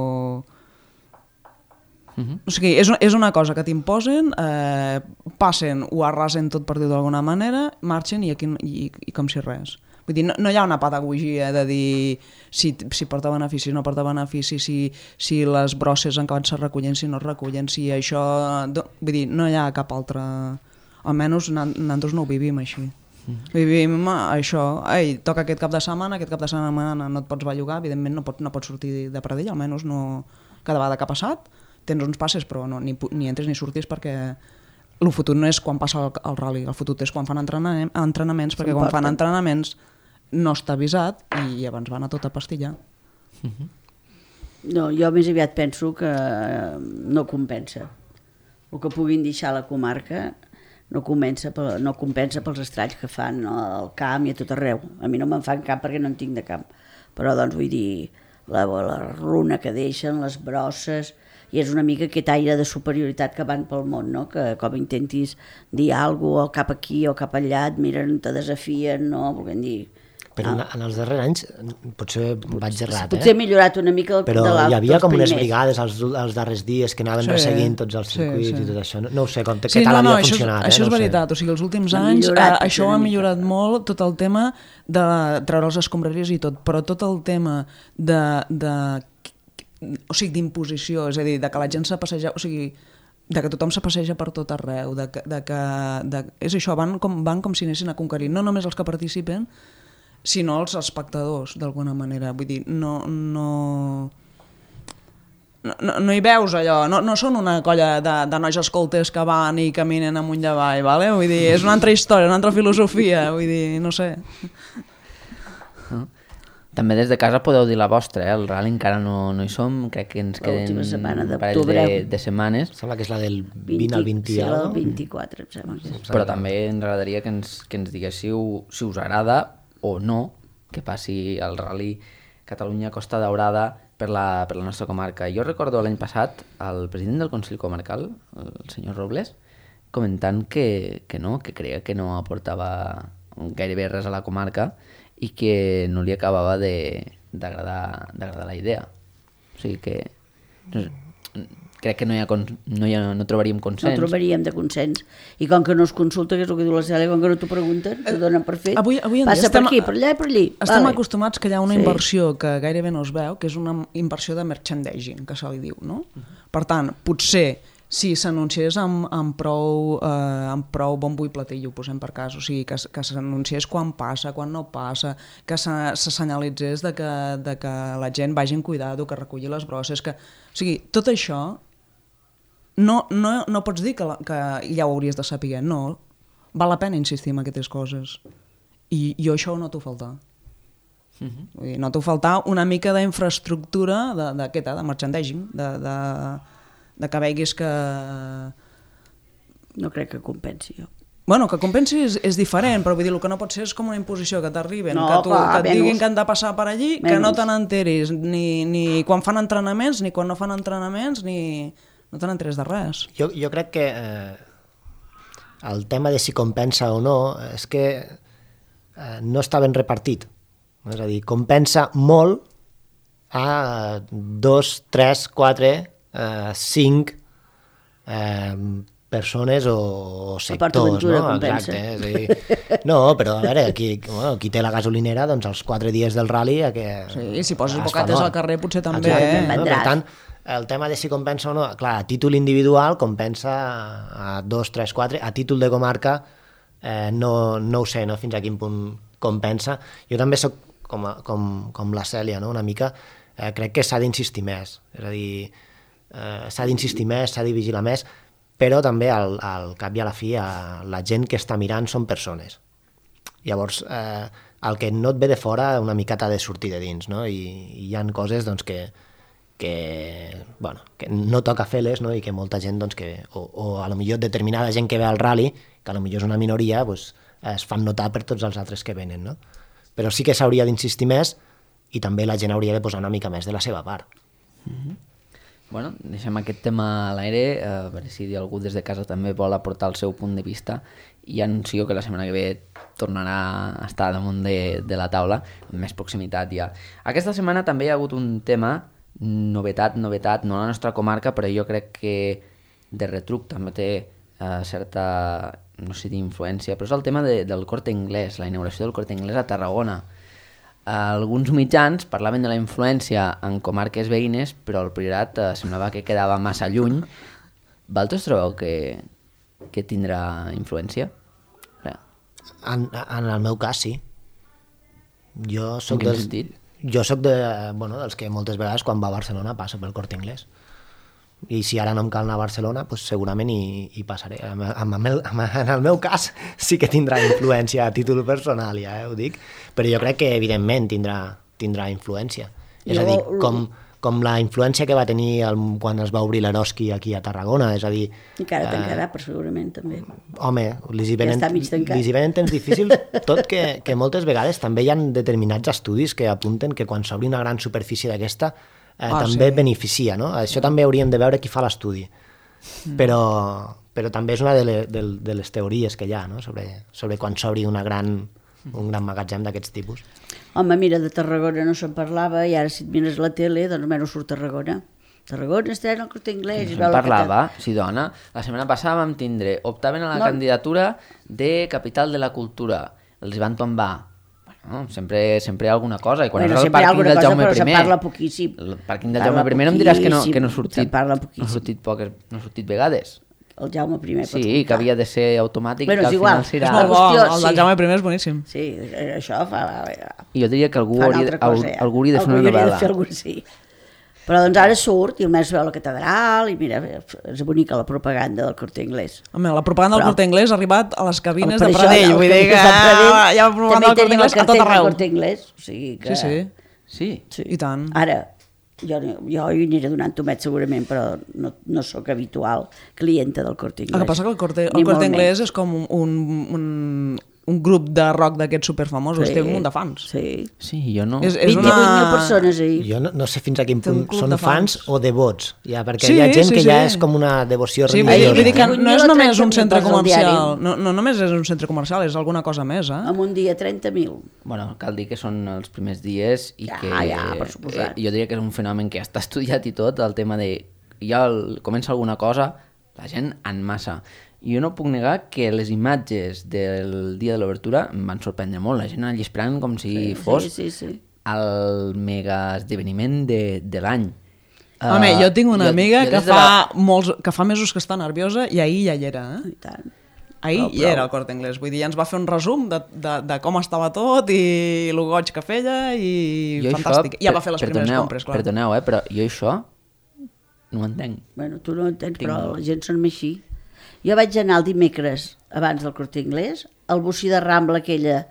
O sigui, és una cosa que t'imposen, passen, ho arrasen tot, per dir-ho d'alguna manera, marxen i com si res. Vull dir, no hi ha una pedagogia de dir si porta benefici, no porta benefici, si les brosses en què se recullen, si no es recullen, si això... Vull dir, no hi ha cap altra... Almenys nosaltres no ho vivim així. Vivim això, toca aquest cap de setmana no et pots bellugar, evidentment no pots sortir de Pradell, almenys no... Cada vegada que ha passat, tens uns passes, però ni entres ni surtis perquè... El fotut no és quan passa el rally, el fotut és quan fan entrenaments, perquè quan fan entrenaments no està avisat i llavors van a tot a pastillar. No, jo més aviat penso que no compensa. El que puguin deixar a la comarca no compensa pels estralls que fan al camp i a tot arreu. A mi no me'n fan cap perquè no en tinc de camp. Però doncs vull dir, la runa que deixen, les brosses... I és una mica aquest aire de superioritat que van pel món, no? Que com intentis dir alguna cosa, cap aquí o cap allà, et miren, te desafien, no? Volguem dir... Però en els darrers anys potser vaig errat, Potser he millorat una mica però hi havia com unes brigades els darrers dies que anaven resseguint tots els circuits i tot això. No ho sé què tal havia funcionat. Això és veritat, o sigui, els últims anys això ha millorat molt, tot el tema de treure les escombraries i tot, però tot el tema o sigui, d'imposició, és a dir, de que la gent se passeja, o sigui, de que tothom se passeja per tot arreu, és això, van com si anessin a conquerir, no només els que participen, sinó els espectadors, d'alguna manera. Vull dir, no hi veus allò, no són una colla de nois escoltes que van i caminen amunt i avall, vale? Vull dir, és una altra història, una altra filosofia, vull dir, no sé. També des de casa podeu dir la vostra, el rally encara no hi som, crec que ens queden un parell de setmanes. Sembla que és la del 20 al 20 i el 24, em sembla. Però també ens agradaria que ens diguéssiu si us agrada o no que passi el Rally Catalunya Costa Daurada per la nostra comarca. Jo recordo l'any passat el president del Consell Comarcal, el senyor Robles, comentant que no, que creia que no aportava gairebé res a la comarca i que no li acabava d'agradar la idea. O sigui que crec que no trobaríem consens. No trobaríem de consens. I com que no es consulta, que és el que diu la Cèlia, com que no t'ho pregunten, t'ho donen per fet, passa per aquí, per allà i per allí. Estem acostumats que hi ha una inversió que gairebé no es veu, que és una inversió de merchandising, que se li diu, no? Per tant, potser si s'anunciés amb prou bombo i platillo, ho posem per cas, o sigui, que s'anunciés quan passa, quan no passa, que se senyalitzés de que la gent vagi en cuidado, que reculli les brosses, que... O sigui, tot això no pots dir que ja ho hauries de saber, no. Val la pena insistir en aquestes coses. I jo això ho noto faltar. Vull dir, noto faltar una mica d'infraestructura de merchandising, de que veguis que... No crec que compensi jo. Bueno, que compensi és diferent, però vull dir, el que no pot ser és com una imposició que t'arriben, No, que et diguin menys. que han de passar per allí, que no te n'enteris ni quan fan entrenaments, ni quan no fan entrenaments, ni no te n'enteris de res. Jo crec que el tema de si compensa o no és que no està ben repartit. És a dir, compensa molt a 2, 3, 4, 5 persones o sectors, no? Compensa. Exacte. És a dir, no, però a veure, qui té la gasolinera, doncs els 4 dies del rally... Sí, i si poses es fa bocates mort. al carrer potser també, Exacte, eh? no? Per tant, el tema de si compensa o no, clar, a títol individual compensa a 2, 3, 4, a títol de comarca no ho sé, no? Fins a quin punt compensa. Jo també soc com la Cèlia, no? Una mica, crec que s'ha d'insistir més, és a dir, s'ha d'insistir més, s'ha de vigilar més, però també al cap i a la fi la gent que està mirant són persones. Llavors, el que no et ve de fora una miqueta ha de sortir de dins, no? I hi ha coses doncs, que no toca fer-les, no? I que molta gent, doncs, o a lo millor determinada gent que ve al rally, que a lo millor és una minoria, doncs, es fan notar per tots els altres que venen, no? Però sí que s'hauria d'insistir més i també la gent hauria de posar una mica més de la seva part. Bueno, deixem aquest tema a l'aire, a veure si algú des de casa també vol aportar el seu punt de vista, i anuncio que la setmana que ve tornarà a estar damunt de la taula, amb més proximitat ja. Aquesta setmana també hi ha hagut un tema, novetat, no a la nostra comarca, però jo crec que de retruc també té certa, no sé, d'influència, però és el tema del Corte Inglés, la inauguració del Corte Inglés a Tarragona. Alguns mitjans parlaven de la influència en comarques veïnes, però el Priorat semblava que quedava massa lluny. Vosaltres trobeu que tindrà influència? En el meu cas, sí. Jo En soc quin sentit? Jo soc dels que moltes vegades quan va a Barcelona passo pel Corte Inglés. I si ara no em cal anar a Barcelona, doncs segurament hi passaré. En el meu cas sí que tindrà influència a títol personal, ja ho dic, però jo crec que evidentment tindrà influència. És a dir, com la influència que va tenir quan es va obrir l'Eroski aquí a Tarragona, és a dir... Encara tancarà, però segurament també. Home, li hi venen temps difícils, tot que moltes vegades també hi ha determinats estudis que apunten que quan s'obri una gran superfície d'aquesta també beneficia, no? Això també hauríem de veure qui fa l'estudi. Però també és una de les teories que hi ha, no? sobre quan s'obri un gran magatzem d'aquests tipus. Home, mira, de Tarragona no se'n parlava i ara si et mires la tele, doncs almenys surt Tarragona. Tarragona estrena el Corte Inglés. No se'n parlava, sí dona. La setmana passada vam tindre, optaven a la candidatura de capital de la cultura. Els van tombar. Bueno, sempre hi ha alguna cosa. I quan és el pàrquing del Jaume I... Se'n parla poquíssim. El pàrquing del Jaume I no em diràs que no ha sortit. Se'n parla poquíssim. No ha sortit vegades. El Jaume I. Sí, que havia de ser automàtic. Bueno, que és igual. És molt bo, el del Jaume I és boníssim. Sí, això fa... I jo diria que algú hauria de fer una novel·la. Sí. Però doncs ara surt i almenys veu la catedral i mira, és bonica la propaganda del Corte Inglés. Home, la propaganda del Corte Inglés ha arribat a les cabines de això, Pradell, vull dir que hi ha propaganda del Corte Inglés a tot arreu. Corte Inglés, o sigui que... Sí, i tant. Ara, jo hi aniré donant tomet segurament, però no sóc habitual clienta del Corte Inglés. El que passa que el Corte Inglés és com un grup de rock d'aquests superfamosos, té un munt de fans. Sí, jo no... 28.000 persones ahir. Jo no sé fins a quin punt són fans o devots, ja, perquè hi ha gent que ja és com una devoció religiosa. Sí, vull dir que no és només un centre comercial, no només és un centre comercial, és alguna cosa més, En un dia 30.000. Bueno, cal dir que són els primers dies i que per suposat. Jo diria que és un fenomen que està estudiat i tot, el tema de ja comença alguna cosa, la gent en massa. Jo no puc negar que les imatges del dia de l'obertura em van sorprendre molt, la gent allà esperant com si fos el mega esdeveniment de l'any. Home, jo tinc una amiga que fa mesos que està nerviosa i ahir ja hi era, I tant. Ahir hi era el Corte Inglés, vull dir, ja ens va fer un resum de com estava tot i el goig que feia i fantàstic. Ja va fer les primeres compres, clar. Perdoneu, però jo això no ho entenc. Bueno, tu no ho entens, però la gent són així. Jo vaig anar el dimecres abans del Corte Inglés, al bocí de Rambla aquella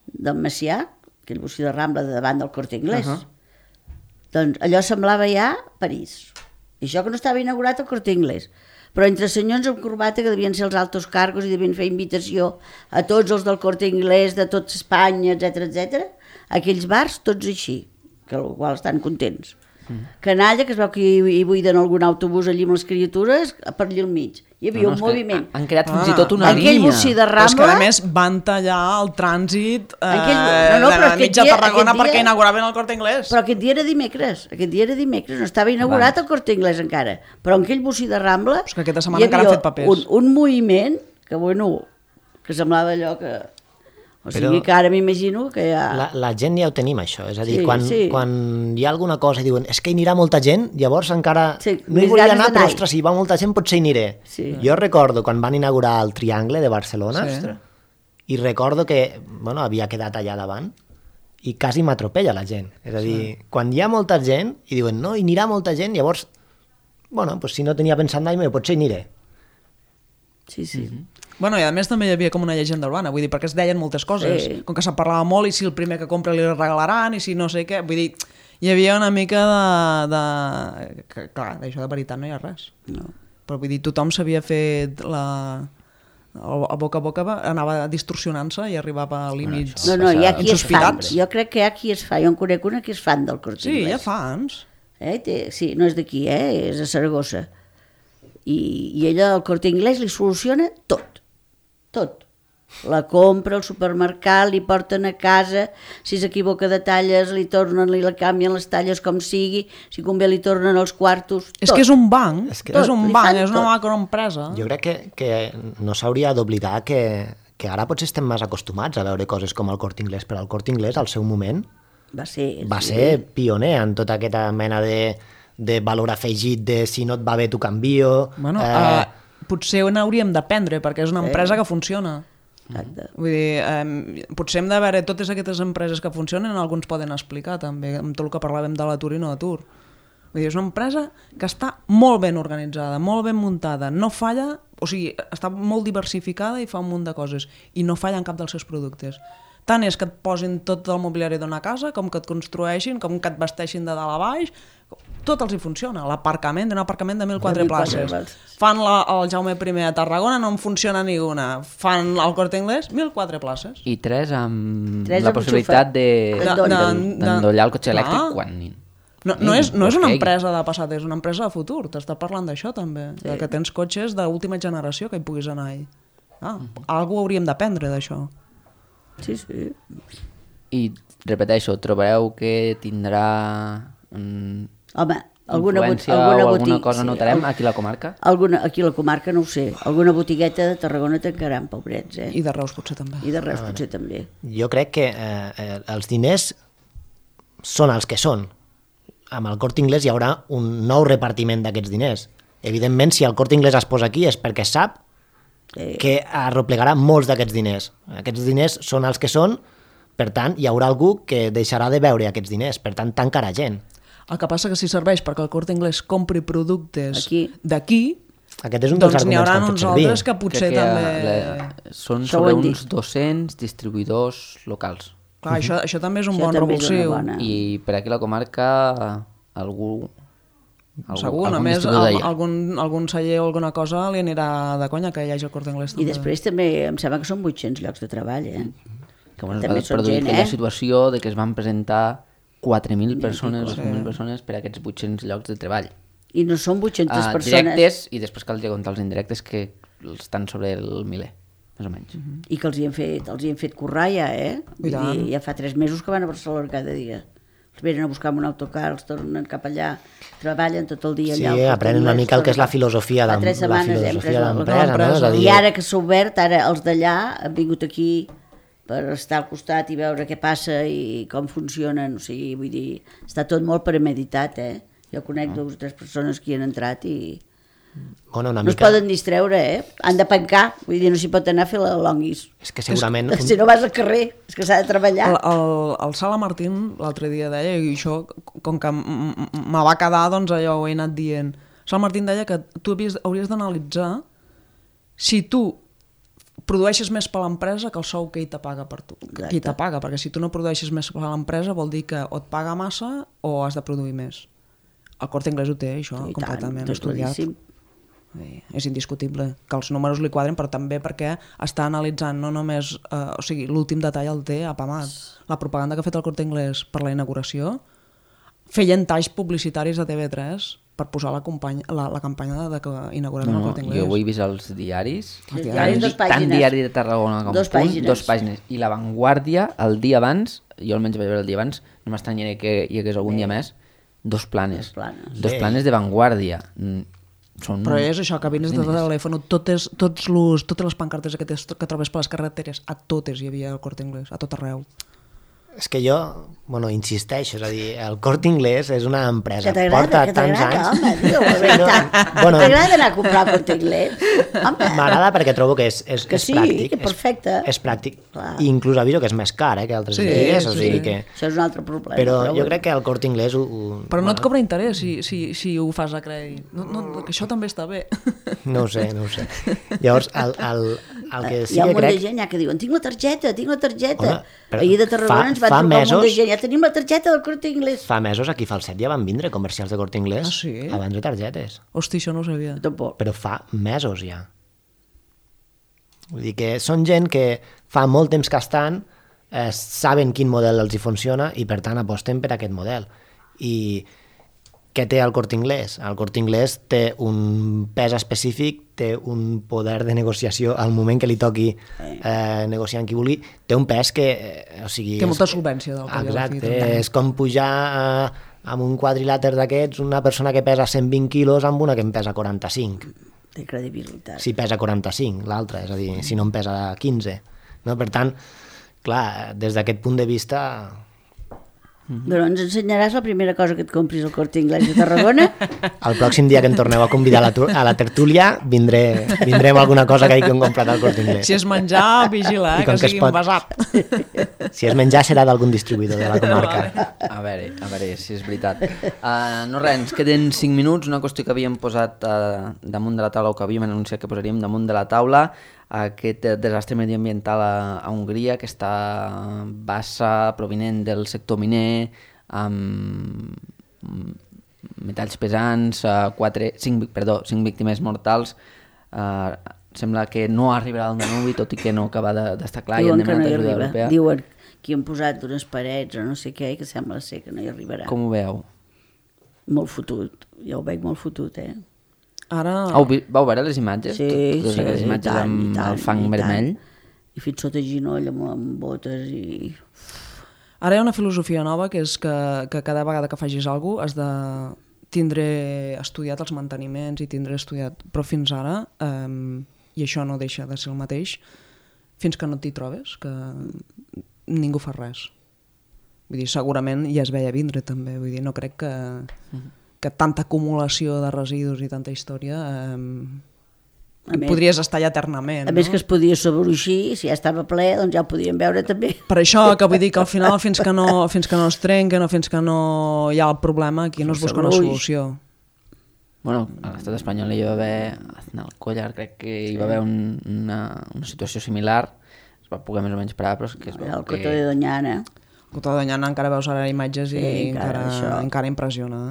del Macià, aquell bocí de Rambla de davant del Corte Inglés. Doncs allò semblava ja París. I això que no estava inaugurat el Corte Inglés. Però entre senyors amb corbata, que devien ser els altos cargos i devien fer invitació a tots els del Corte Inglés, de tot Espanya, etc, aquells bars, tots així, que igual estan contents. Canalla, que es veu que hi buiden algun autobús allí amb les criatures, per allà al mig. Hi havia un moviment. Han creat fins i tot una línia. Aquell bocí de Però és que, Rambla... a més, van tallar el trànsit però mig de Tarragona perquè inauguraven el Corte Inglés. Però aquest dia era dimecres, no estava inaugurat el Corte Inglés encara. Però en aquell bocí de Rambla És que aquesta setmana encara han fet papers. Un moviment que, que semblava allò que... O sigui que ara m'imagino que ja... La gent ja ho tenim, això. És a dir, quan hi ha alguna cosa i diuen és que hi anirà molta gent, llavors encara no hi volia anar, però ostres, si hi va molta gent potser hi aniré. Sí. Jo recordo quan van inaugurar el Triangle de Barcelona i recordo que havia quedat allà davant i quasi m'atropella la gent. És a dir, quan hi ha molta gent i diuen no, hi anirà molta gent, llavors, pues, si no tenia pensat mai, potser hi aniré. Sí. Bueno, i a més també hi havia com una llegenda urbana, vull dir, perquè es deien moltes coses, com que se'n parlava molt i si el primer que compra li regalaran i si no sé què, vull dir, hi havia una mica que, clar, d'això de veritat no hi ha res. No. Però vull dir, tothom s'havia fet a boca a boca anava distorsionant-se i arribava a límits hi ha qui és fan, jo crec que hi ha qui és fan, jo en conec una que és fan del Corte Inglés. Sí, hi ha fans. Sí, no és d'aquí, és a Saragossa. I ella al Corte Inglés li soluciona tot. La compra al supermercat, li porten a casa, si s'equivoca de talles li tornen, li la canvien les talles com sigui, si convé li tornen els quartos, tot. És que és un banc, és una macroempresa. Jo crec que no s'hauria d'oblidar que ara potser estem més acostumats a veure coses com el Corte Inglés, però el Corte Inglés al seu moment va ser pioner en tota aquesta mena de valor afegit de si no et va bé tu canvio. Potser n'hauríem d'aprendre perquè és una empresa que funciona. Exacte. Vull dir, potser hem de veure totes aquestes empreses que funcionen, alguns poden explicar també, amb tot el que parlàvem de l'atur i no d'atur. Vull dir, és una empresa que està molt ben organitzada, molt ben muntada, no falla, o sigui, està molt diversificada i fa un munt de coses, i no falla en cap dels seus productes. Tant és que et posin tot el mobiliari d'una casa, com que et construeixin, com que et vesteixin de dalt a baix, tot els hi funciona. L'aparcament, un aparcament de 1.004 places. Fan el Jaume I a Tarragona, no en funciona ni una. Fan el Corte Inglés, 1.004 places. I 3 amb la possibilitat d'endollar el cotxe elèctric quan... No és una empresa de passat, és una empresa de futur. T'està parlant d'això també, que tens cotxes d'última generació que hi puguis anar. Algú hauríem d'aprendre d'això. Sí. I repeteixo, trobareu que tindrà influència o alguna cosa notarem aquí a la comarca? Aquí a la comarca no ho sé. Alguna botigueta de Tarragona tancaran, pobrets. I de Reus potser també. Jo crec que els diners són els que són. Amb el Corte Inglés hi haurà un nou repartiment d'aquests diners. Evidentment, si el Corte Inglés es posa aquí és perquè sap que arreplegarà molts d'aquests diners. Aquests diners són els que són, per tant, hi haurà algú que deixarà de veure aquests diners, per tant, tancarà gent. El que passa que si serveix perquè el Corte Inglés compri productes d'aquí, aquest és un dels doncs n'hi haurà arguments uns altres que potser també... Són sobre uns 200 distribuïdors locals. Clar, això també és un bon revulsiu. I per aquí a la comarca algú... Segur, a més, algun celler o alguna cosa li anirà de conya que hi hagi el Corte Inglés. I després també em sembla que són 800 llocs de treball, Que es va produir aquella situació de que es van presentar 4.000 persones, 5.000 persones per a aquests 800 llocs de treball. I no són 800 persones... Directes, i després cal comptar els indirectes que estan sobre el 1.000, més o menys. I que els hi han fet currar ja, ja fa 3 mesos que van a Barcelona cada dia. Els venen a buscar amb un autocar, els tornen cap allà, treballen tot el dia allà. Sí, aprenen una mica el que és la filosofia d'empresa, no? I ara que s'ha obert, ara els d'allà han vingut aquí per estar al costat i veure què passa i com funcionen, o sigui, vull dir, està tot molt premeditat, Jo conec 2 o 3 persones que hi han entrat i no es poden distreure, Han de pencar, vull dir, no s'hi pot anar a fer la longuis. És que segurament... Si no vas al carrer, és que s'ha de treballar. El Sala Martín l'altre dia deia, i això, com que me va quedar, doncs allò ho he anat dient. Sala Martín deia que tu hauries d'analitzar si tu produeixes més per l'empresa que el sou que ell te paga per tu. Qui te paga, perquè si tu no produeixes més per l'empresa vol dir que o et paga massa o has de produir més. El Corte Inglés ho té, això, completament estudiat. És indiscutible que els números li quadren, però també perquè està analitzant no només, o sigui, l'últim detall el té apamat. La propaganda que ha fet el Corte Inglés per la inauguració feien talls publicitaris a TV3 per posar la campanya inauguració del Corte Inglés. Jo ho he vist als diaris, tant Diari de Tarragona com dos pàgines. I La Vanguardia, el dia abans, jo almenys vaig veure el dia abans, no m'estranyaria que hi hagués algun dia més, dos planes de Vanguardia. Però és això, cabines de telèfon, totes les pancartes que trobes per les carreteres, a totes hi havia el Corte Inglés, a tot arreu. És que jo, insisteixo, és a dir, el Corte Inglés és una empresa, porta tants anys... T'agrada anar a comprar el Corte Inglés? M'agrada perquè trobo que és pràctic. Que perfecte. És pràctic. I inclús aviro que és més car que altres botigues, o sigui que... Això és un altre problema. Però jo crec que el Corte Inglés... Però no et cobra interès si ho fas a crèdit. Que això també està bé. No ho sé. Llavors, el que sí que crec... Hi ha un munt de gent que diuen, tinc la targeta. Ahir de Tarragona ens va trucar un munt de gent, ja tenim la targeta del Corte Inglés. Fa mesos aquí a Falset ja van vindre comercials de Corte Inglés abans de targetes. Hosti, això no ho sabia. Però fa mesos ja. Vull dir que són gent que fa molt temps que estan, saben quin model els hi funciona i per tant aposten per aquest model. I què té el Corte Inglés? El Corte Inglés té un pes específic, té un poder de negociació al moment que li toqui negociar amb qui vulgui, té un pes que... Té molta solvència del que exacte, és com pujar amb un quadrilàter d'aquests una persona que pesa 120 quilos amb una que en pesa 45. Té credibilitat. Si pesa 45, l'altra, és a dir, si no en pesa 15. No? Per tant, clar, des d'aquest punt de vista... Però ens ensenyaràs la primera cosa que et compris al Corte Inglés de Tarragona? El pròxim dia que em torneu a convidar a la tertúlia vindrem amb alguna cosa que hem comprat al Corte Inglés. Si és menjar, vigila, que sigui envasat. Si és menjar serà d'algun distribuïdor de la comarca. A veure si és veritat. No res, ens queden 5 minuts, una qüestió que havíem posat damunt de la taula o que havíem anunciat que posaríem damunt de la taula, aquest desastre mediambiental a Hongria, aquesta bassa provinent del sector miner amb metalls pesants, 5 víctimes mortals. Sembla que no arribarà al Danubi, tot i que no acaba d'estar clar. Diuen que no hi arriba. Diuen que han posat unes parets o no sé què i que sembla ser que no hi arribarà. Com ho veu? Molt fotut, ja ho veig molt fotut, Ara... Vau veure les imatges? Sí, les imatges amb el fang vermell? I fins sota ginoll amb botes i... Ara hi ha una filosofia nova que és que cada vegada que facis alguna cosa has de tindre estudiat els manteniments i tindre estudiat... Però fins ara, i això no deixa de ser el mateix, fins que no t'hi trobes, que ningú fa res. Vull dir, segurament ja es veia vindre també, vull dir, no crec que tanta acumulació de residus i tanta història podries estar allà eternament. A més que es podia sobreeixir, si ja estava ple, doncs ja ho podíem veure també. Per això que vull dir que al final fins que no es trenquen o fins que no hi ha el problema, aquí no es busca una solució. Bueno, a l'estat espanyol hi va haver, en el Collar crec que hi va haver una situació similar, es va poder més o menys parar, però és que es veu el Cotó de Doñana. El Cotó de Doñana encara veus ara imatges i encara impressiona.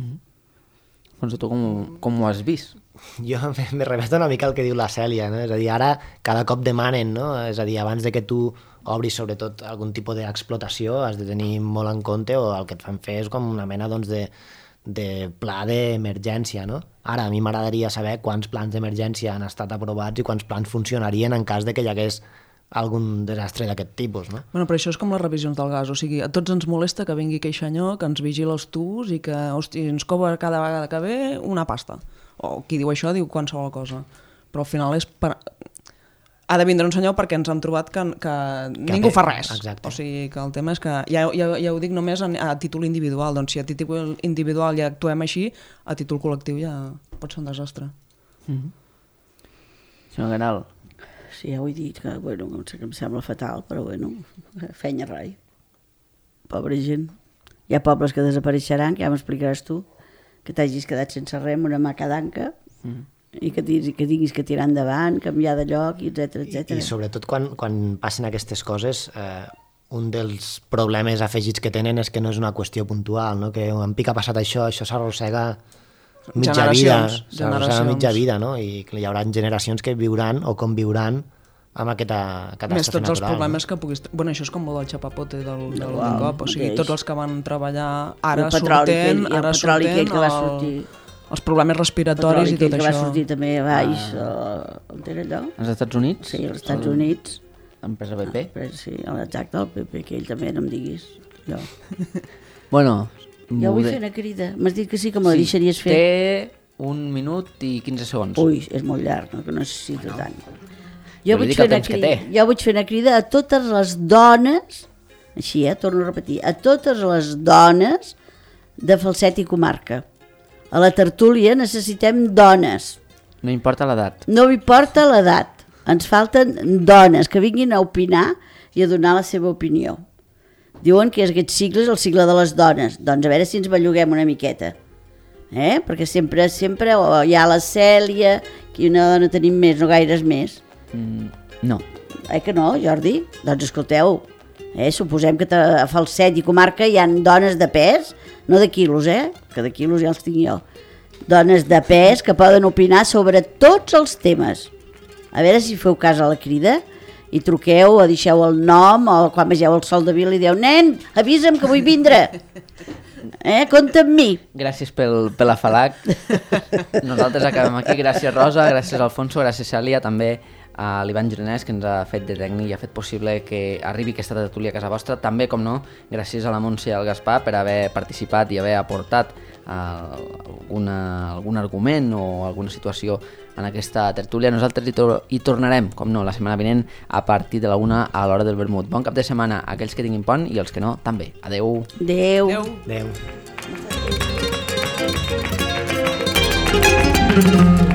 Doncs tu com ho has vist? Jo me remeto una mica al que diu la Cèlia, no? És a dir, ara cada cop demanen, no? És a dir, abans de que tu obris sobretot algun tipus d'explotació has de tenir molt en compte, o el que et fan fer és com una mena doncs, de pla d'emergència, no? Ara, a mi m'agradaria saber quants plans d'emergència han estat aprovats i quants plans funcionarien en cas de que hi hagués algun desastre d'aquest tipus, no? Bueno, però això és com les revisions del gas, o sigui, a tots ens molesta que vingui aquell senyor, que ens vigila els tubs i que, hosti, ens cobra cada vegada que ve una pasta. O qui diu això diu qualsevol cosa. Però al final és ha de vindre un senyor perquè ens han trobat que ningú fa res. Exacte. O sigui, que el tema és que, ja ho dic només a títol individual, doncs si a títol individual ja actuem així, a títol col·lectiu ja pot ser un desastre. Senyor Gueral. Sí, ja ho he dit, que, bueno, que em sembla fatal, però bueno, fenya rai. Pobra gent. Hi ha pobles que desapareixeran, que ja m'explicaràs tu, que t'hagis quedat sense res, una mà cada anca, i que tinguis que tirar endavant, canviar de lloc, etc. I sobretot quan passen aquestes coses, un dels problemes afegits que tenen és que no és una qüestió puntual, no? Que en Pic ha passat això s'arrossega mitja vida, no? I hi haurà generacions que viuran o conviuran amb aquesta catàstrofe més tots natural. Els problemes que puguis... Bueno, això és com el del xapapote del cop, o sigui, tots els que van treballar ara surten els problemes respiratoris i tot això. El petroli que va sortir també a baix, on era allò? Als Estats Units? Sí, als Estats Units. L'empresa BP? Sí, exacte, el PP, que ell també no em diguis. Jo. Bueno... Jo vull fer una crida. M'has dit que sí, que me la deixaries fer. Té 1 minut i 15 segons. Ui, és molt llarg, no, que no necessito tant. Jo vull fer una crida a totes les dones, així, torno a repetir, a totes les dones de Falset i comarca. A la tertúlia necessitem dones. No importa l'edat. No importa l'edat. Ens falten dones que vinguin a opinar i a donar la seva opinió. Diuen que aquest cicle és el cicle de les dones. Doncs a veure si ens belluguem una miqueta. Perquè sempre hi ha la Cèlia, que una dona tenim més, no gaires més. No. Que no, Jordi? Doncs escolteu, suposem que a Falset i comarca hi ha dones de pes, no de quilos, que de quilos ja els tinc jo. Dones de pes que poden opinar sobre tots els temes. A veure si feu cas a la crida i truqueu o deixeu el nom o quan vegeu el Sol de Vila i dieu: nen, avisa'm que vull vindre. Compta amb mi. Gràcies pel afalac. Nosaltres acabem aquí. Gràcies, Rosa, gràcies, Alfonso, gràcies, Cèlia, també a l'Ivan Gironès, que ens ha fet de tècnic i ha fet possible que arribi aquesta tertúlia a casa vostra. També, com no, gràcies a la Montse i al Gaspar per haver participat i haver aportat algun argument o alguna situació en aquesta tertúlia. Nosaltres hi tornarem, com no, la setmana vinent a partir de la 1 a l'hora del vermut. Bon cap de setmana a aquells que tinguin pont i els que no, també. Adeu. Adeu. Adeu.